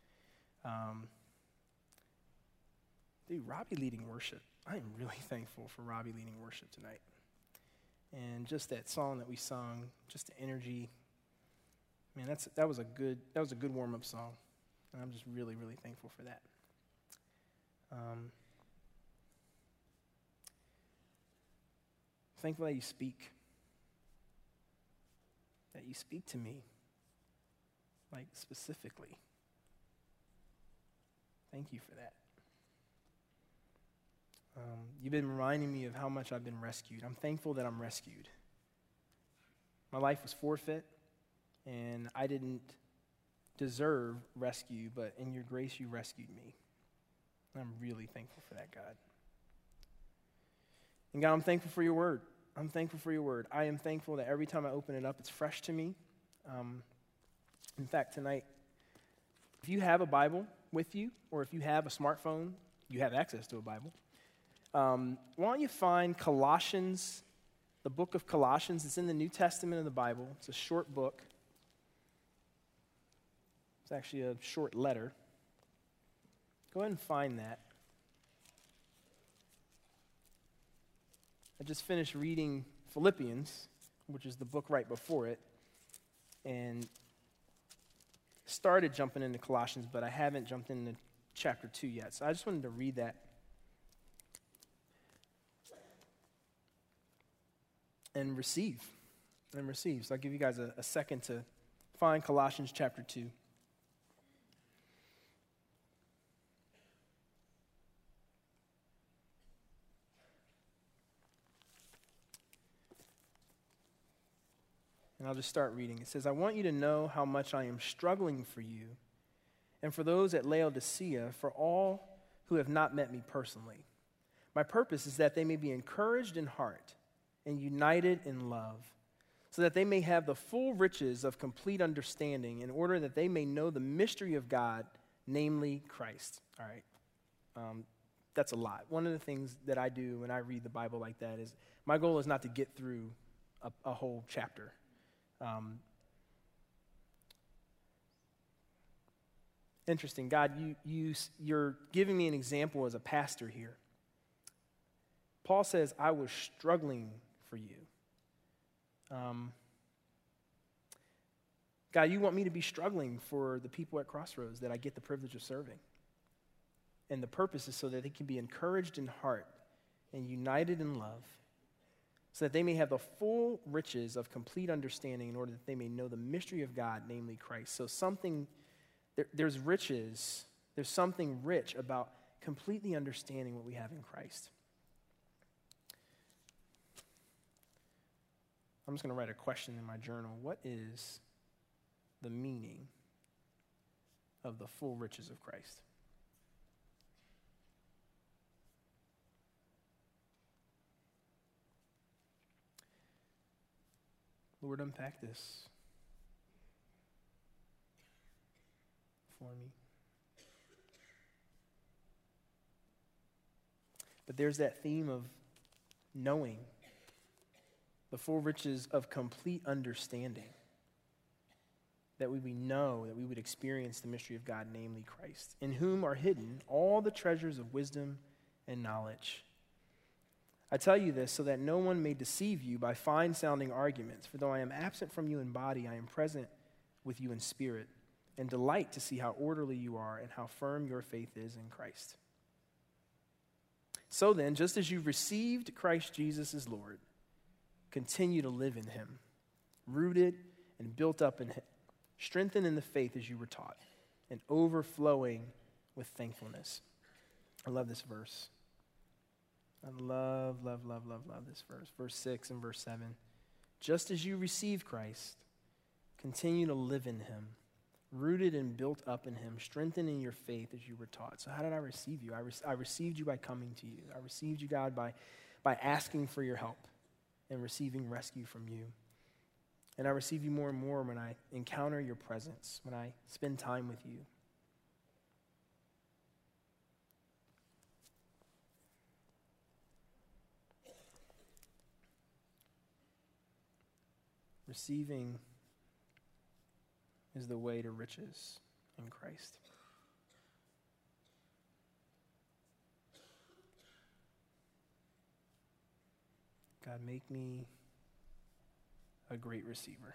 Dude, Robbie leading worship. I am really thankful for Robbie leading worship tonight. And just that song that we sung, just the energy. Man, that was a good warm-up song. And I'm just really, really thankful for that. Thankful that you speak. That you speak to me, like specifically. Thank you for that. You've been reminding me of how much I've been rescued. I'm thankful that I'm rescued. My life was forfeit, and I didn't deserve rescue, but in your grace, you rescued me. I'm really thankful for that, God. And God, I'm thankful for your word. I'm thankful for your word. I am thankful that every time I open it up, it's fresh to me. In fact, tonight, if you have a Bible with you, or if you have a smartphone, you have access to a Bible. Why don't you find Colossians, the book of Colossians? It's in the New Testament of the Bible. It's a short book. It's actually a short letter. Go ahead and find that. I just finished reading Philippians, which is the book right before it, and started jumping into Colossians, but I haven't jumped into chapter 2 yet. So I just wanted to read that. And receive. So I'll give you guys a second to find Colossians chapter 2. And I'll just start reading. It says, I want you to know how much I am struggling for you and for those at Laodicea, for all who have not met me personally. My purpose is that they may be encouraged in heart and united in love, so that they may have the full riches of complete understanding, in order that they may know the mystery of God, namely Christ. All right. That's a lot. One of the things that I do when I read the Bible like that is, my goal is not to get through a whole chapter. Interesting. God, you're giving me an example as a pastor here. Paul says, I was struggling for you. God, you want me to be struggling for the people at Crossroads that I get the privilege of serving. And the purpose is so that they can be encouraged in heart and united in love, so that they may have the full riches of complete understanding, in order that they may know the mystery of God, namely Christ. So there's riches, there's something rich about completely understanding what we have in Christ. I'm just going to write a question in my journal. What is the meaning of the full riches of Christ? Lord, unpack this for me. But there's that theme of knowing, the full riches of complete understanding, that we would know, that we would experience the mystery of God, namely Christ, in whom are hidden all the treasures of wisdom and knowledge. I tell you this so that no one may deceive you by fine-sounding arguments. For though I am absent from you in body, I am present with you in spirit. and delight to see how orderly you are and how firm your faith is in Christ. So then, just as you've received Christ Jesus as Lord, continue to live in him, rooted and built up in him, strengthened in the faith as you were taught, and overflowing with thankfulness. I love this verse. I love this verse. Verse 6 and verse 7. Just as you received Christ, continue to live in him, rooted and built up in him, strengthened in your faith as you were taught. So how did I receive you? I received you by coming to you. I received you, God, by asking for your help and receiving rescue from you. And I receive you more and more when I encounter your presence, when I spend time with you. Receiving is the way to riches in Christ. God, make me a great receiver.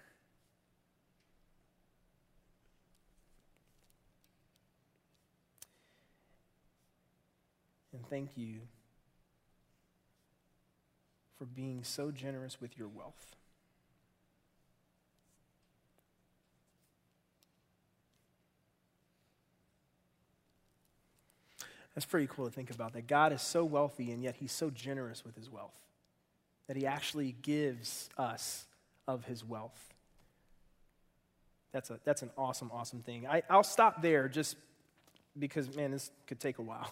And thank you for being so generous with your wealth. That's pretty cool to think about, that God is so wealthy and yet he's so generous with his wealth, that he actually gives us of his wealth. That's an awesome, awesome thing. I'll stop there just because, man, this could take a while.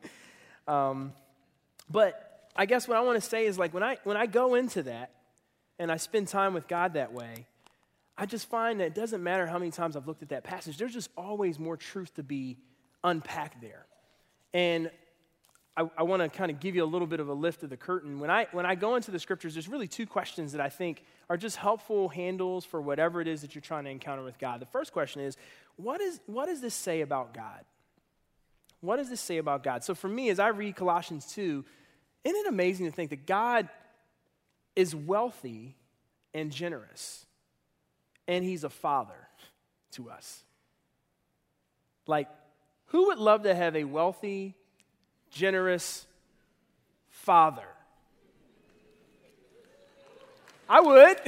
But I guess what I want to say is, like, when I go into that and I spend time with God that way, I just find that it doesn't matter how many times I've looked at that passage, there's just always more truth to be unpacked there. And I want to kind of give you a little bit of a lift of the curtain. When I go into the scriptures, there's really two questions that I think are just helpful handles for whatever it is that you're trying to encounter with God. The first question is, what does this say about God? What does this say about God? So for me, as I read Colossians 2, isn't it amazing to think that God is wealthy and generous, and he's a father to us? Like, who would love to have a wealthy, generous father? I would.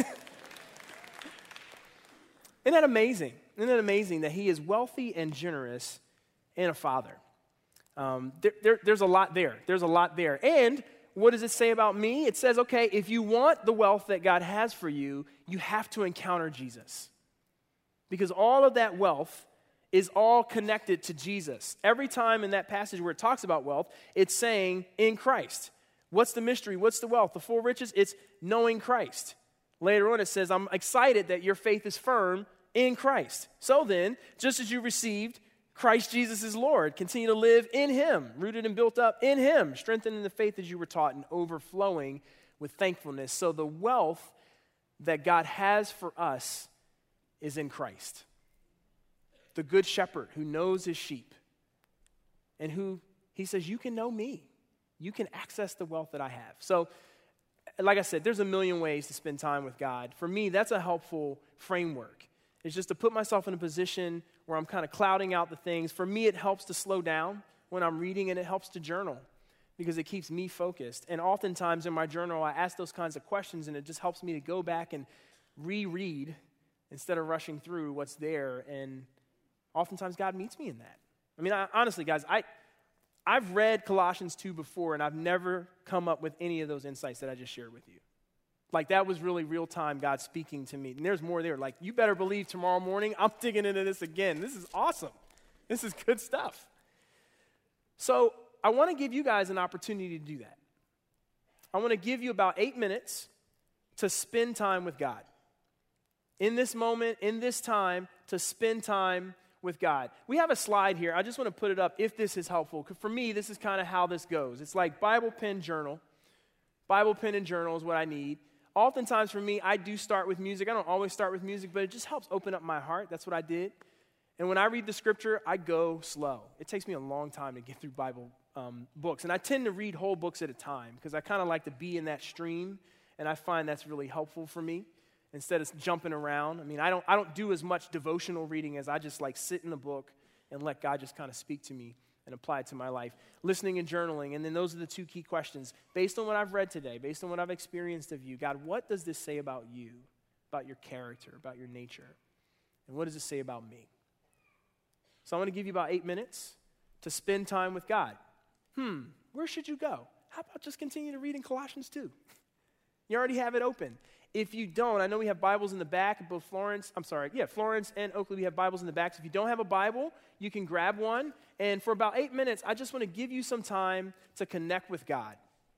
Isn't that amazing? Isn't it amazing that he is wealthy and generous and a father? There's a lot there. There's a lot there. And what does it say about me? It says, okay, if you want the wealth that God has for you, you have to encounter Jesus. Because all of that wealth is all connected to Jesus. Every time in that passage where it talks about wealth, it's saying in Christ. What's the mystery? What's the wealth? The full riches? It's knowing Christ. Later on it says, I'm excited that your faith is firm in Christ. So then, just as you received Christ Jesus as Lord, continue to live in him, rooted and built up in him, strengthened in the faith as you were taught, and overflowing with thankfulness. So the wealth that God has for us is in Christ. The good shepherd who knows his sheep, and who he says, you can know me. You can access the wealth that I have. So, like I said, there's a million ways to spend time with God. For me, that's a helpful framework. It's just to put myself in a position where I'm kind of clouding out the things. For me, it helps to slow down when I'm reading, and it helps to journal because it keeps me focused. And oftentimes in my journal, I ask those kinds of questions, and it just helps me to go back and reread instead of rushing through what's there. And oftentimes God meets me in that. I mean, honestly, guys, I've read Colossians 2 before, and I've never come up with any of those insights that I just shared with you. Like, that was really real time God speaking to me. And there's more there. Like, you better believe tomorrow morning I'm digging into this again. This is awesome. This is good stuff. So I want to give you guys an opportunity to do that. I want to give you about 8 minutes to spend time with God. In this moment, in this time, to spend time with God. We have a slide here. I just want to put it up if this is helpful. For me, this is kind of how this goes. It's like Bible, pen, journal. Bible, pen, and journal is what I need. Oftentimes for me, I do start with music. I don't always start with music, but it just helps open up my heart. That's what I did. And when I read the scripture, I go slow. It takes me a long time to get through Bible books. And I tend to read whole books at a time because I kind of like to be in that stream, and I find that's really helpful for me. instead of jumping around. I mean, I don't do as much devotional reading as I just like sit in the book and let God just kind of speak to me and apply it to my life. Listening and journaling, and then those are the two key questions. Based on what I've read today, based on what I've experienced of you, God, what does this say about you, about your character, about your nature? And what does it say about me? So I'm going to give you about 8 minutes to spend time with God. Where should you go? How about just continue to read in Colossians 2? You already have it open. If you don't, I know we have Bibles in the back. Both Florence and Oakley, we have Bibles in the back. So if you don't have a Bible, you can grab one. And for about 8 minutes, I just want to give you some time to connect with God.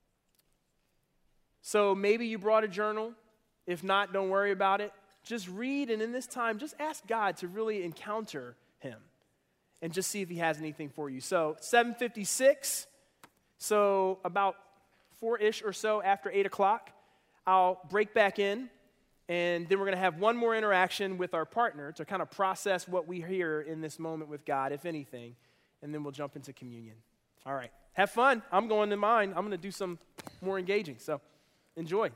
So maybe you brought a journal. If not, don't worry about it. Just read, and in this time, just ask God to really encounter him and just see if he has anything for you. So 7:56, so about 4-ish or so after 8 o'clock, I'll break back in, and then we're going to have one more interaction with our partner to kind of process what we hear in this moment with God, if anything, and then we'll jump into communion. All right, have fun. I'm going to mine. I'm going to do some more engaging, so enjoy.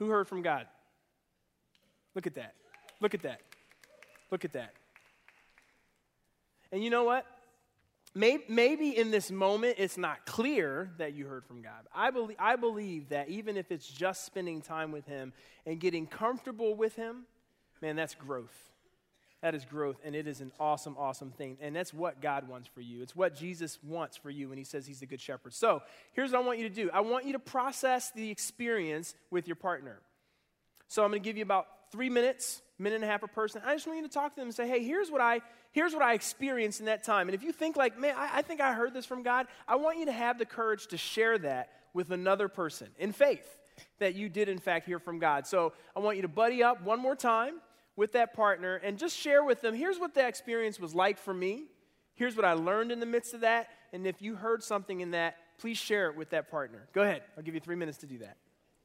Who heard from God? Look at that. Look at that. Look at that. And you know what? Maybe in this moment it's not clear that you heard from God. I believe that even if it's just spending time with him and getting comfortable with him, man, that's growth. That is growth, and it is an awesome, awesome thing. And that's what God wants for you. It's what Jesus wants for you when he says he's the good shepherd. So here's what I want you to do. I want you to process the experience with your partner. So I'm going to give you about 3 minutes, minute and a half per person. I just want you to talk to them and say, hey, here's what I experienced in that time. And if you think like, man, I think I heard this from God, I want you to have the courage to share that with another person in faith that you did, in fact, hear from God. So I want you to buddy up one more time with that partner and just share with them, here's what that experience was like for me. Here's what I learned in the midst of that. And if you heard something in that, please share it with that partner. Go ahead. I'll give you 3 minutes to do that.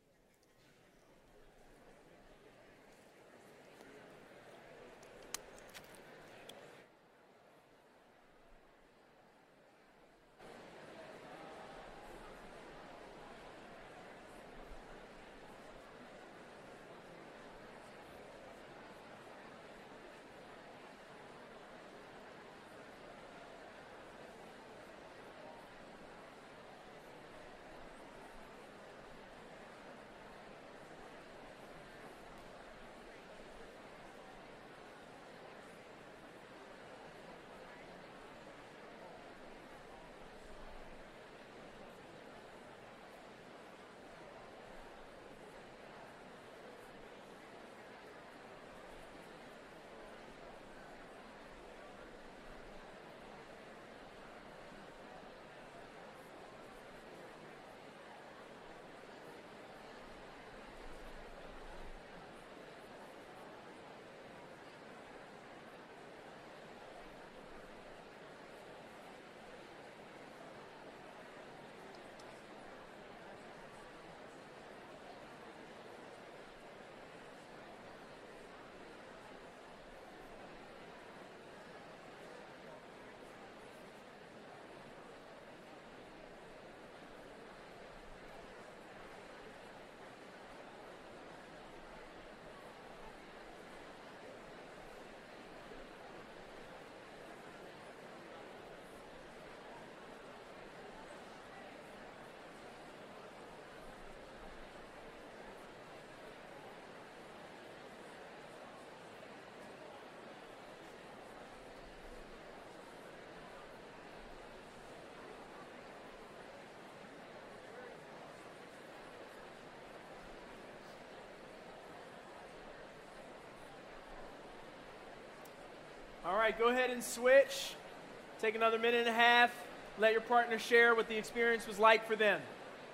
All right, go ahead and switch. Take another minute and a half. Let your partner share what the experience was like for them.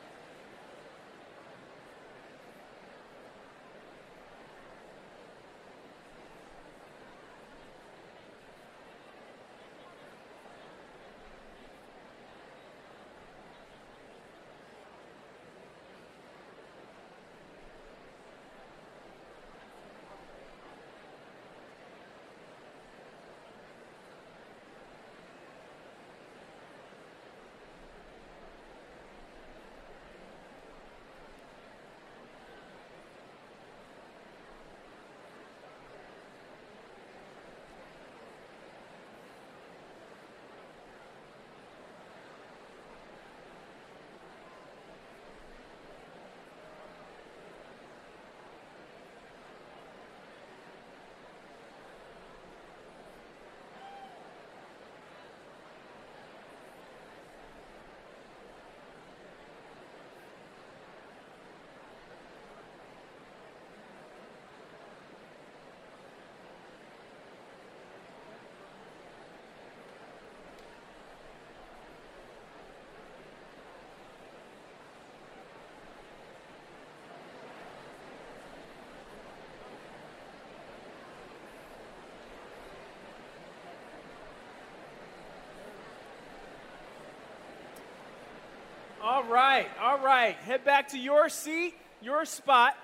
All right, all right. Head back to your seat, your spot.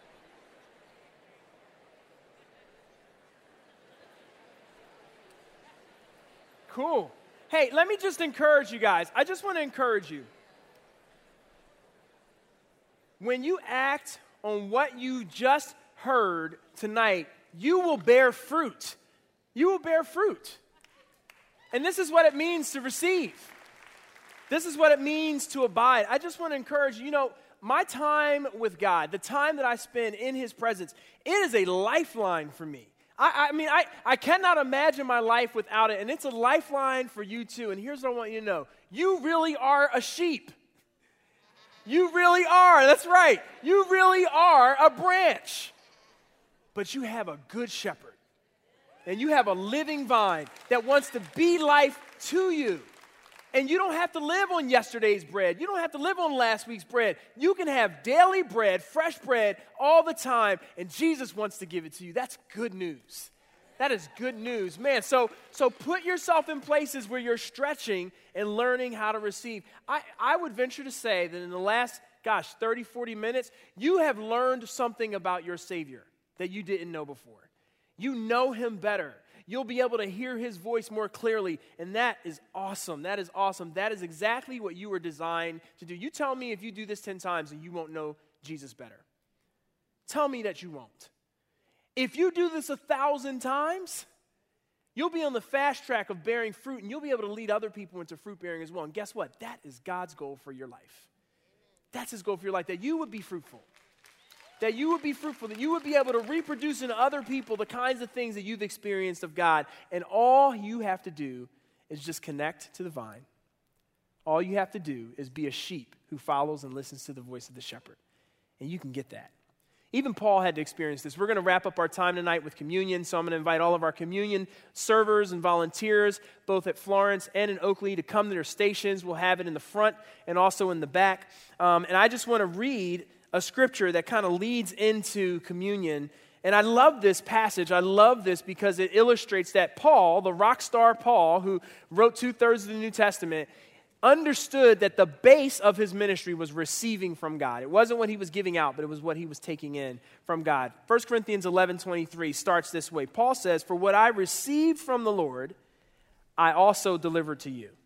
Cool. Hey, let me just encourage you guys. I just want to encourage you. When you act on what you just heard tonight, you will bear fruit. You will bear fruit. And this is what it means to receive. This is what it means to abide. I just want to encourage you, my time with God, the time that I spend in His presence, it is a lifeline for me. I cannot imagine my life without it, and it's a lifeline for you too. And here's what I want you to know. You really are a sheep. You really are. That's right. You really are a branch. But you have a good shepherd. And you have a living vine that wants to be life to you. And you don't have to live on yesterday's bread. You don't have to live on last week's bread. You can have daily bread, fresh bread, all the time, and Jesus wants to give it to you. That's good news. That is good news. Man, so put yourself in places where you're stretching and learning how to receive. I would venture to say that in the last, 30, 40 minutes, you have learned something about your Savior that you didn't know before. You know Him better. You'll be able to hear His voice more clearly, and that is awesome. That is awesome. That is exactly what you were designed to do. You tell me if you do this 10 times and you won't know Jesus better. Tell me that you won't. If you do this 1,000 times, you'll be on the fast track of bearing fruit, and you'll be able to lead other people into fruit bearing as well. And guess what? That is God's goal for your life. That's His goal for your life, that you would be fruitful. That you would be fruitful, that you would be able to reproduce in other people the kinds of things that you've experienced of God. And all you have to do is just connect to the vine. All you have to do is be a sheep who follows and listens to the voice of the shepherd. And you can get that. Even Paul had to experience this. We're going to wrap up our time tonight with communion, so I'm going to invite all of our communion servers and volunteers, both at Florence and in Oakley, to come to their stations. We'll have it in the front and also in the back. And I just want to read a scripture that kind of leads into communion. And I love this passage. I love this because it illustrates that Paul, the rock star Paul, who wrote 2/3 of the New Testament, understood that the base of his ministry was receiving from God. It wasn't what he was giving out, but it was what he was taking in from God. 1 Corinthians 11:23 starts this way. Paul says, "For what I received from the Lord, I also delivered to you."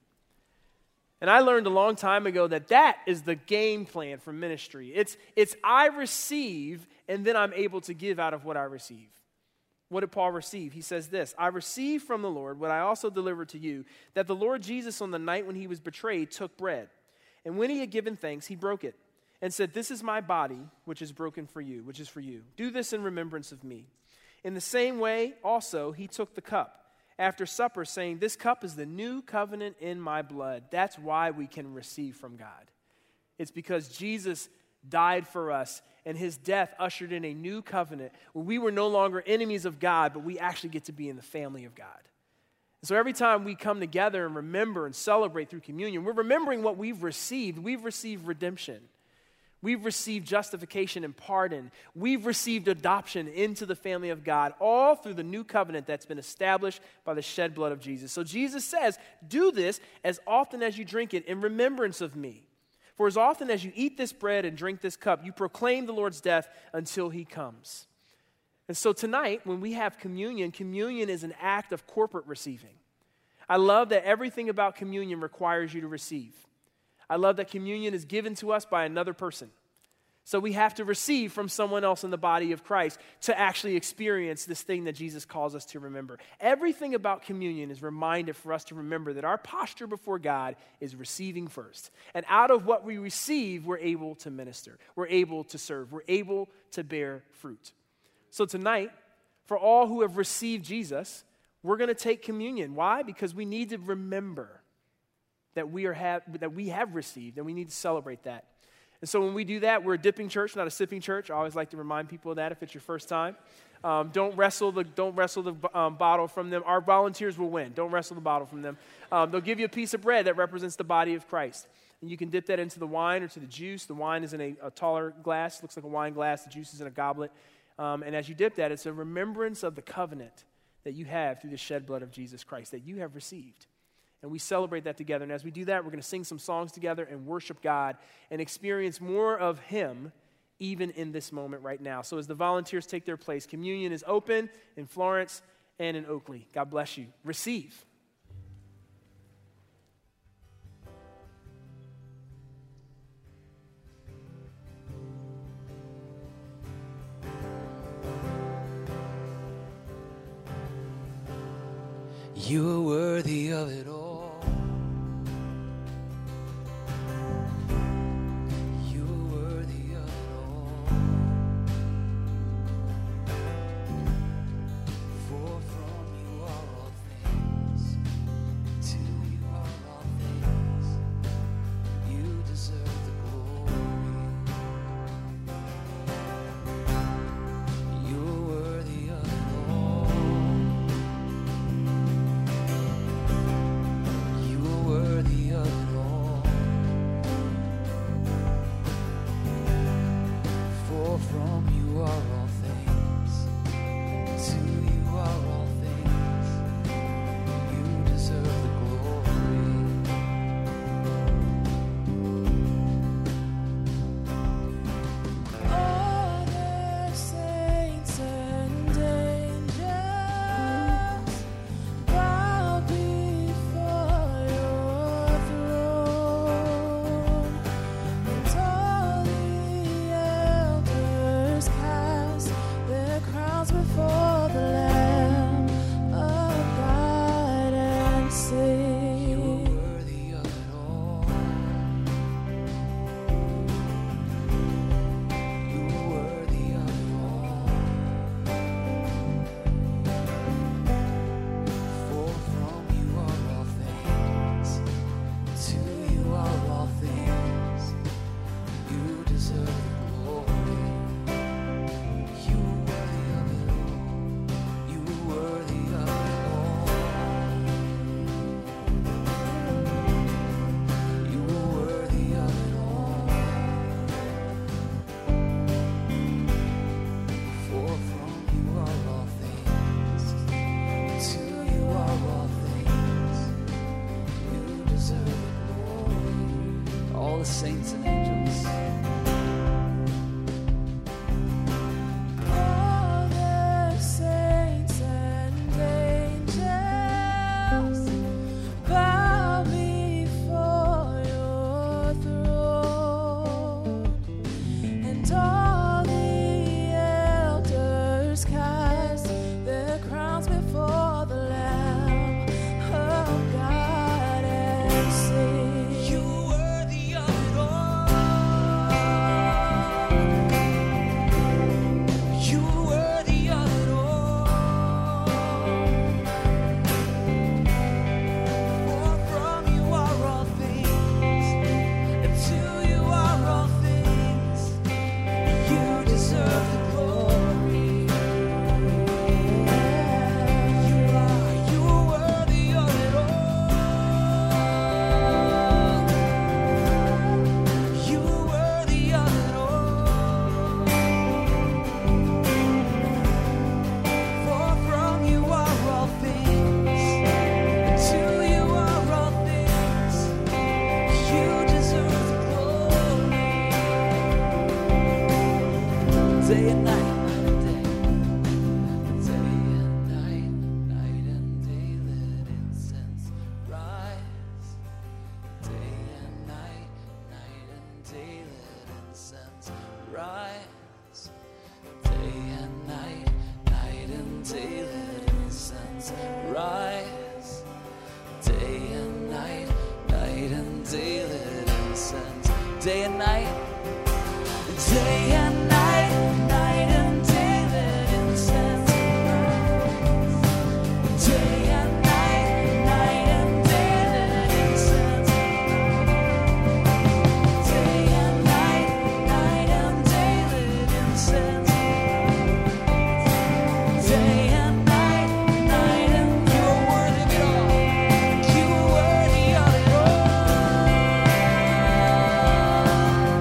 And I learned a long time ago that is the game plan for ministry. It's I receive, and then I'm able to give out of what I receive. What did Paul receive? He says this, "I received from the Lord what I also delivered to you, that the Lord Jesus on the night when He was betrayed took bread. And when He had given thanks, He broke it and said, 'This is my body, which is broken for you, which is for you. Do this in remembrance of me.' In the same way also He took the cup after supper, saying, 'This cup is the new covenant in my blood.'" That's why we can receive from God. It's because Jesus died for us, and His death ushered in a new covenant where we were no longer enemies of God, but we actually get to be in the family of God. And so every time we come together and remember and celebrate through communion, we're remembering what we've received. We've received redemption. We've received justification and pardon. We've received adoption into the family of God, all through the new covenant that's been established by the shed blood of Jesus. So Jesus says, "Do this as often as you drink it in remembrance of me. For as often as you eat this bread and drink this cup, you proclaim the Lord's death until He comes." And so tonight, when we have communion, communion is an act of corporate receiving. I love that everything about communion requires you to receive. I love that communion is given to us by another person. So we have to receive from someone else in the body of Christ to actually experience this thing that Jesus calls us to remember. Everything about communion is reminded for us to remember that our posture before God is receiving first. And out of what we receive, we're able to minister. We're able to serve. We're able to bear fruit. So tonight, for all who have received Jesus, we're going to take communion. Why? Because we need to remember that we have received, and we need to celebrate that. And so when we do that, we're a dipping church, not a sipping church. I always like to remind people of that if it's your first time. Don't wrestle the bottle from them. Our volunteers will win. Don't wrestle the bottle from them. They'll give you a piece of bread that represents the body of Christ. And you can dip that into the wine or to the juice. The wine is in a taller glass. It looks like a wine glass. The juice is in a goblet. And as you dip that, it's a remembrance of the covenant that you have through the shed blood of Jesus Christ that you have received. And we celebrate that together. And as we do that, we're going to sing some songs together and worship God and experience more of Him even in this moment right now. So as the volunteers take their place, communion is open in Florence and in Oakley. God bless you. Receive. You are worthy of it all. You are worthy of it all. For from you are all things, to you are all things. You deserve the glory. You are worthy of it all. You are worthy of it all. For from you are all things, to you are all things. You deserve the glory. All the saints and angels bow before your throne, and all the elders cast their crowns before the Lamb of God and You sing. are worthy of it all. You are worthy of it all. For from you are all things, to you are all things. You deserve the glory. You are worthy of it all. You are worthy of it all. You are worthy of it all. For from you are all things, to you are all things. You deserve the glory. All the saints and angels. All the saints and angels bow before your throne, and all the elders cast their crowns before the Lamb of God and sing. You are worthy of it all. You are worthy of it all. For from you are all things, and to you are all things. You deserve the glory. You are worthy of it all. You are worthy of it all. For from you are all things, and to you are all things. You deserve the glory. Day and night, night and day. Day and night, night and day, let incense rise. Day and night, night and day, let incense rise. Day and night, night and day, let incense rise. Day and night, night and day, let incense. Day and night, day and night, night and day, let incense rise. Day and night, night and day, let incense rise. Day and night, night and day, let incense rise. Day and night, night and you are worthy of it all. You are worthy of it all.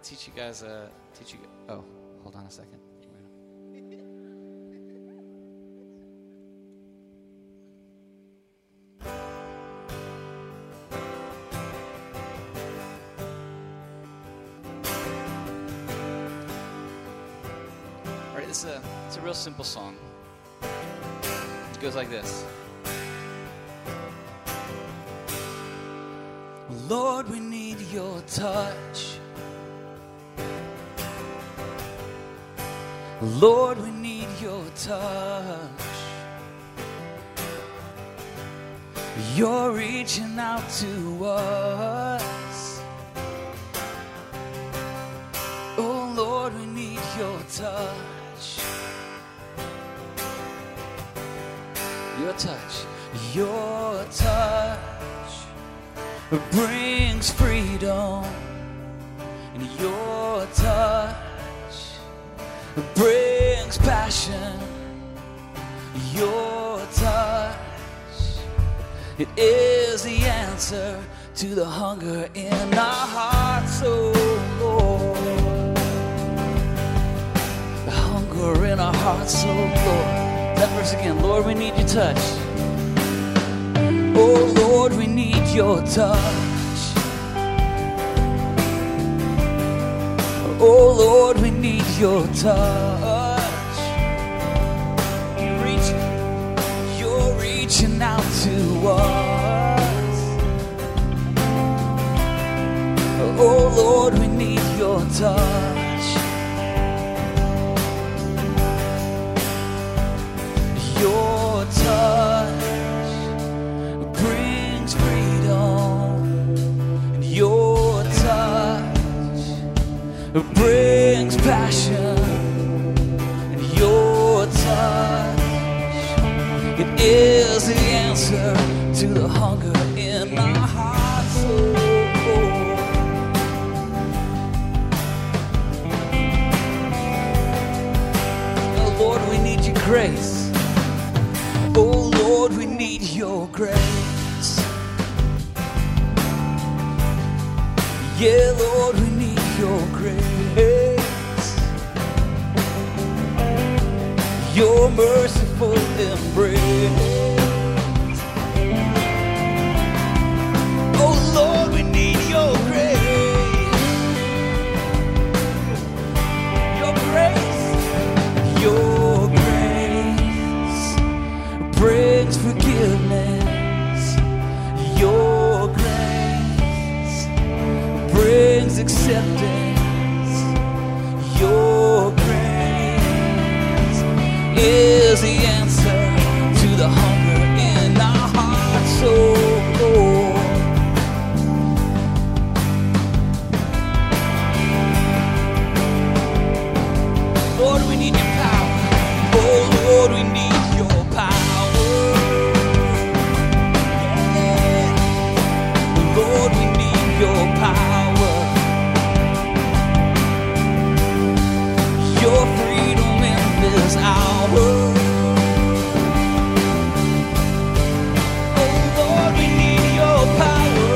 teach you guys. Oh, hold on a second. All right, it's a real simple song. It goes like this. Lord, we need your touch. Lord, we need your touch. You're reaching out to us. Oh, Lord, we need your touch. Your touch. Your touch brings freedom, and your touch brings passion. Your touch, it is the answer to the hunger in our hearts, oh Lord. The hunger in our hearts, oh Lord. That verse again. Lord, we need your touch. Oh Lord, we need your touch. Oh Lord, we need your touch. You're reaching out to us. Oh Lord, we need your touch. Your touch brings freedom, and your touch brings passion, and your touch, it is the answer to the hunger in our hearts, oh Lord. Oh Lord, we need your grace. Oh Lord, we need your grace. Yeah, Lord, we need your grace. Your merciful embrace. Oh Lord, we need your grace. Your grace. Your grace brings forgiveness. Your grace brings acceptance. Your grace is the answer to the hunger in our hearts, oh Lord. Lord, we need your power. Oh Lord, we need your power. Yeah. Lord, we need your power. Your freedom in this hour. Oh Lord, we need your power.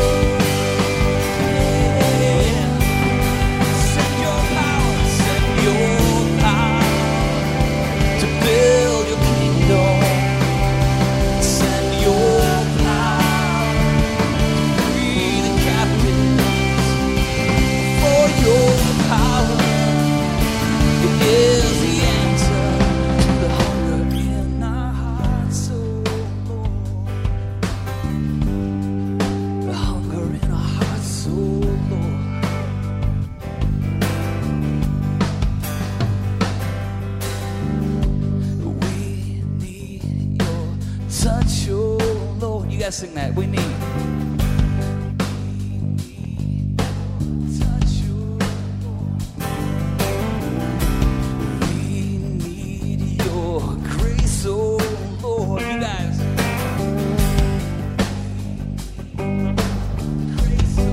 Yeah. Send your power, send your power to build your kingdom. Send your power to free the captives. For your power, it is the answer to the hunger in our hearts, oh Lord. The hunger in our hearts, oh Lord. We need your touch, oh Lord. You guys sing that. We need. Touch, oh Lord. We need your grace, oh Lord. You guys. Grace, oh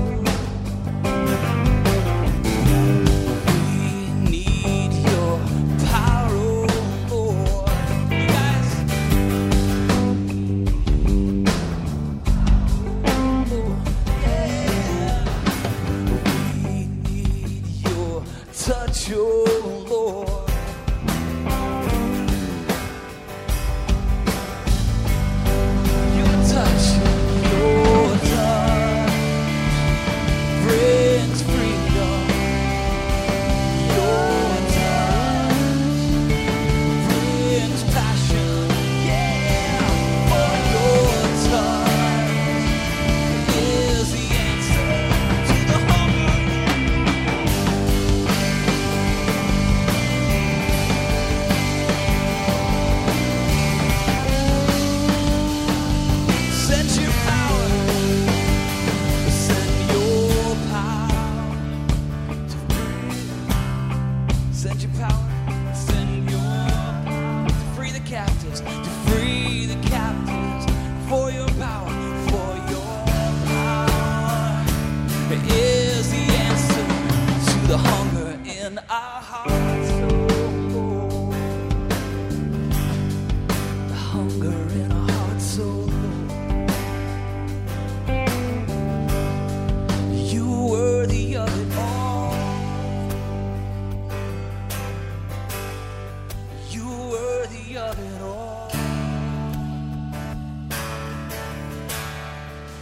Lord. We need your power, oh Lord. You guys.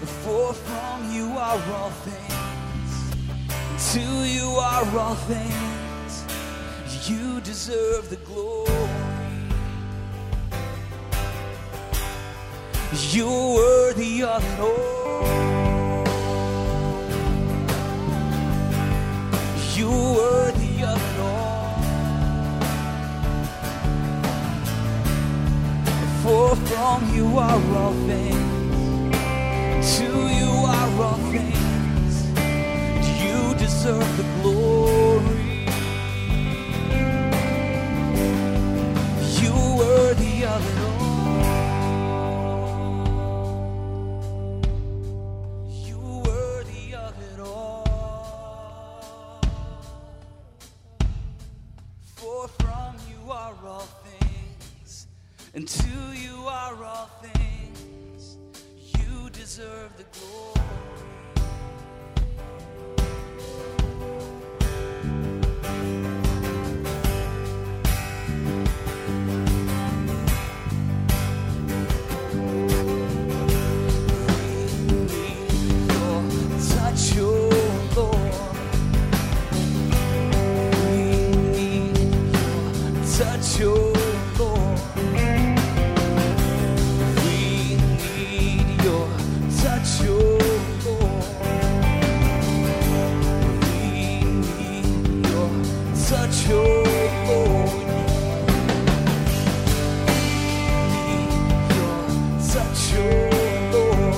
For from you are all things, and to you are all things. You deserve the glory. You're worthy of it all. You're worthy of it all. For from you are all things, to you are all things. You deserve the glory. You're worthy of it all. You're worthy of it all. For from you are all things, and to you are all things. You deserve the glory. Touch your Lord. We need your touch, your Lord. We need your touch, your Lord. We need your touch, your Lord.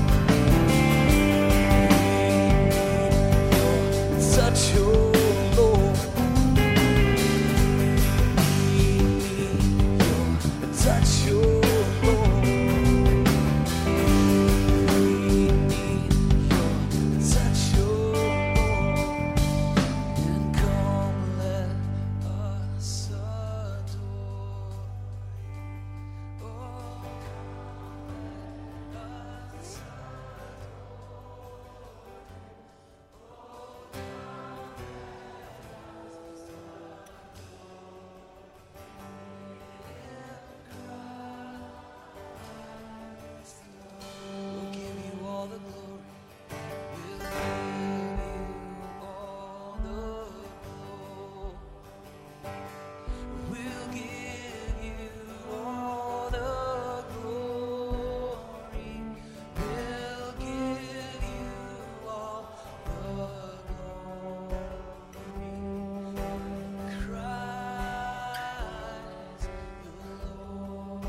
We need your touch, your Lord. Touch your Lord. We need your touch, your Lord. And come, let us adore. Oh, let us We'll give you all the glory. We'll give you all the glory. We'll give you all the glory. We'll give you all the glory. Christ the Lord.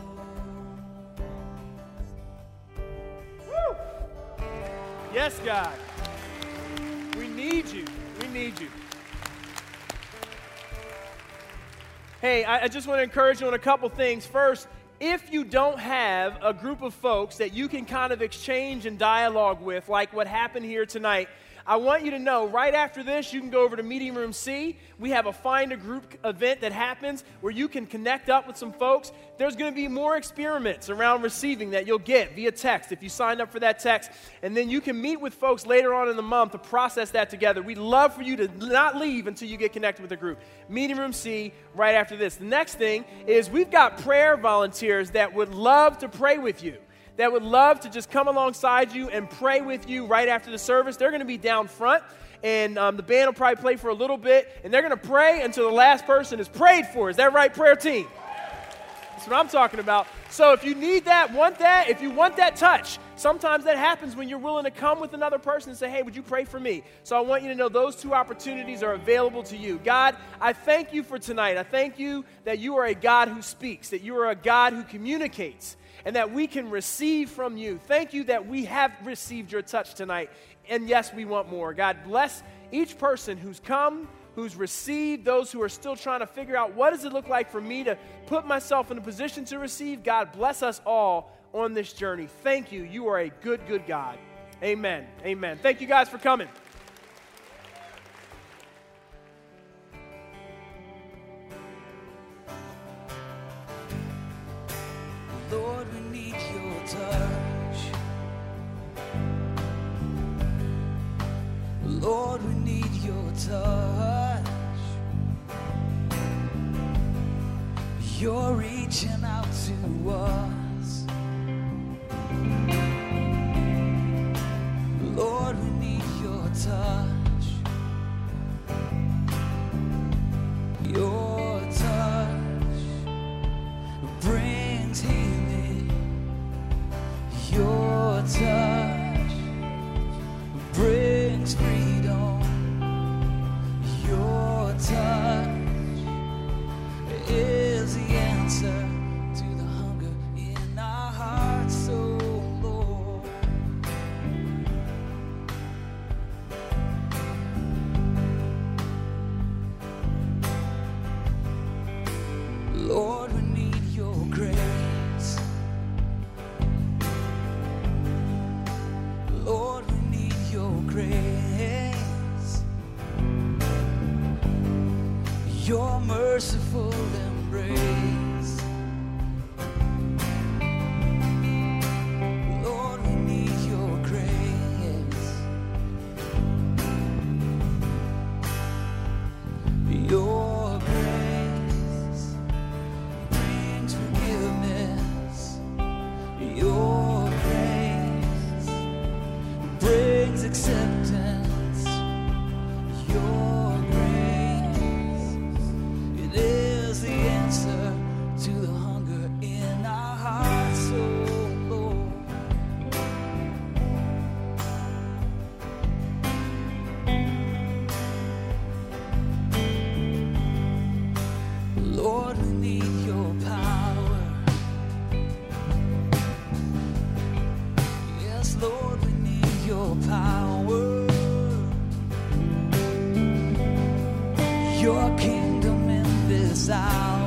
Yes, God. We need you. We need you. Hey, I just want to encourage you on a couple things. First, if you don't have a group of folks that you can kind of exchange and dialogue with, like what happened here tonight, I want you to know right after this, you can go over to Meeting Room C. We have a Find a Group event that happens where you can connect up with some folks. There's going to be more experiments around receiving that you'll get via text if you signed up for that text. And then you can meet with folks later on in the month to process that together. We'd love for you to not leave until you get connected with a group. Meeting Room C right after this. The next thing is we've got prayer volunteers that would love to pray with you, that would love to just come alongside you and pray with you right after the service. They're going to be down front, and the band will probably play for a little bit, and they're going to pray until the last person is prayed for. Is that right, prayer team? That's what I'm talking about. So if you need that, want that, if you want that touch, sometimes that happens when you're willing to come with another person and say, hey, would you pray for me? So I want you to know those two opportunities are available to you. God, I thank you for tonight. I thank you that you are a God who speaks, that you are a God who communicates, and that we can receive from you. Thank you that we have received your touch tonight. And yes, we want more. God, bless each person who's come, who's received, those who are still trying to figure out what does it look like for me to put myself in a position to receive. God, bless us all on this journey. Thank you. You are a good, good God. Amen. Amen. Thank you guys for coming. Lord, we need your touch. Lord, we need your touch. You're reaching out to us. touch brings freedom. Your touch is the answer to the hunger in our hearts, so Lord. Lord, we need your grace. Lord, we need your grace. Your merciful embrace. Lord, we need your grace. Your grace brings forgiveness. Your grace brings acceptance. Your grace, it is the answer to the hunger in our hearts, oh Lord. Lord, we need your power. Yes, Lord, we need your power. Your kingdom in this hour.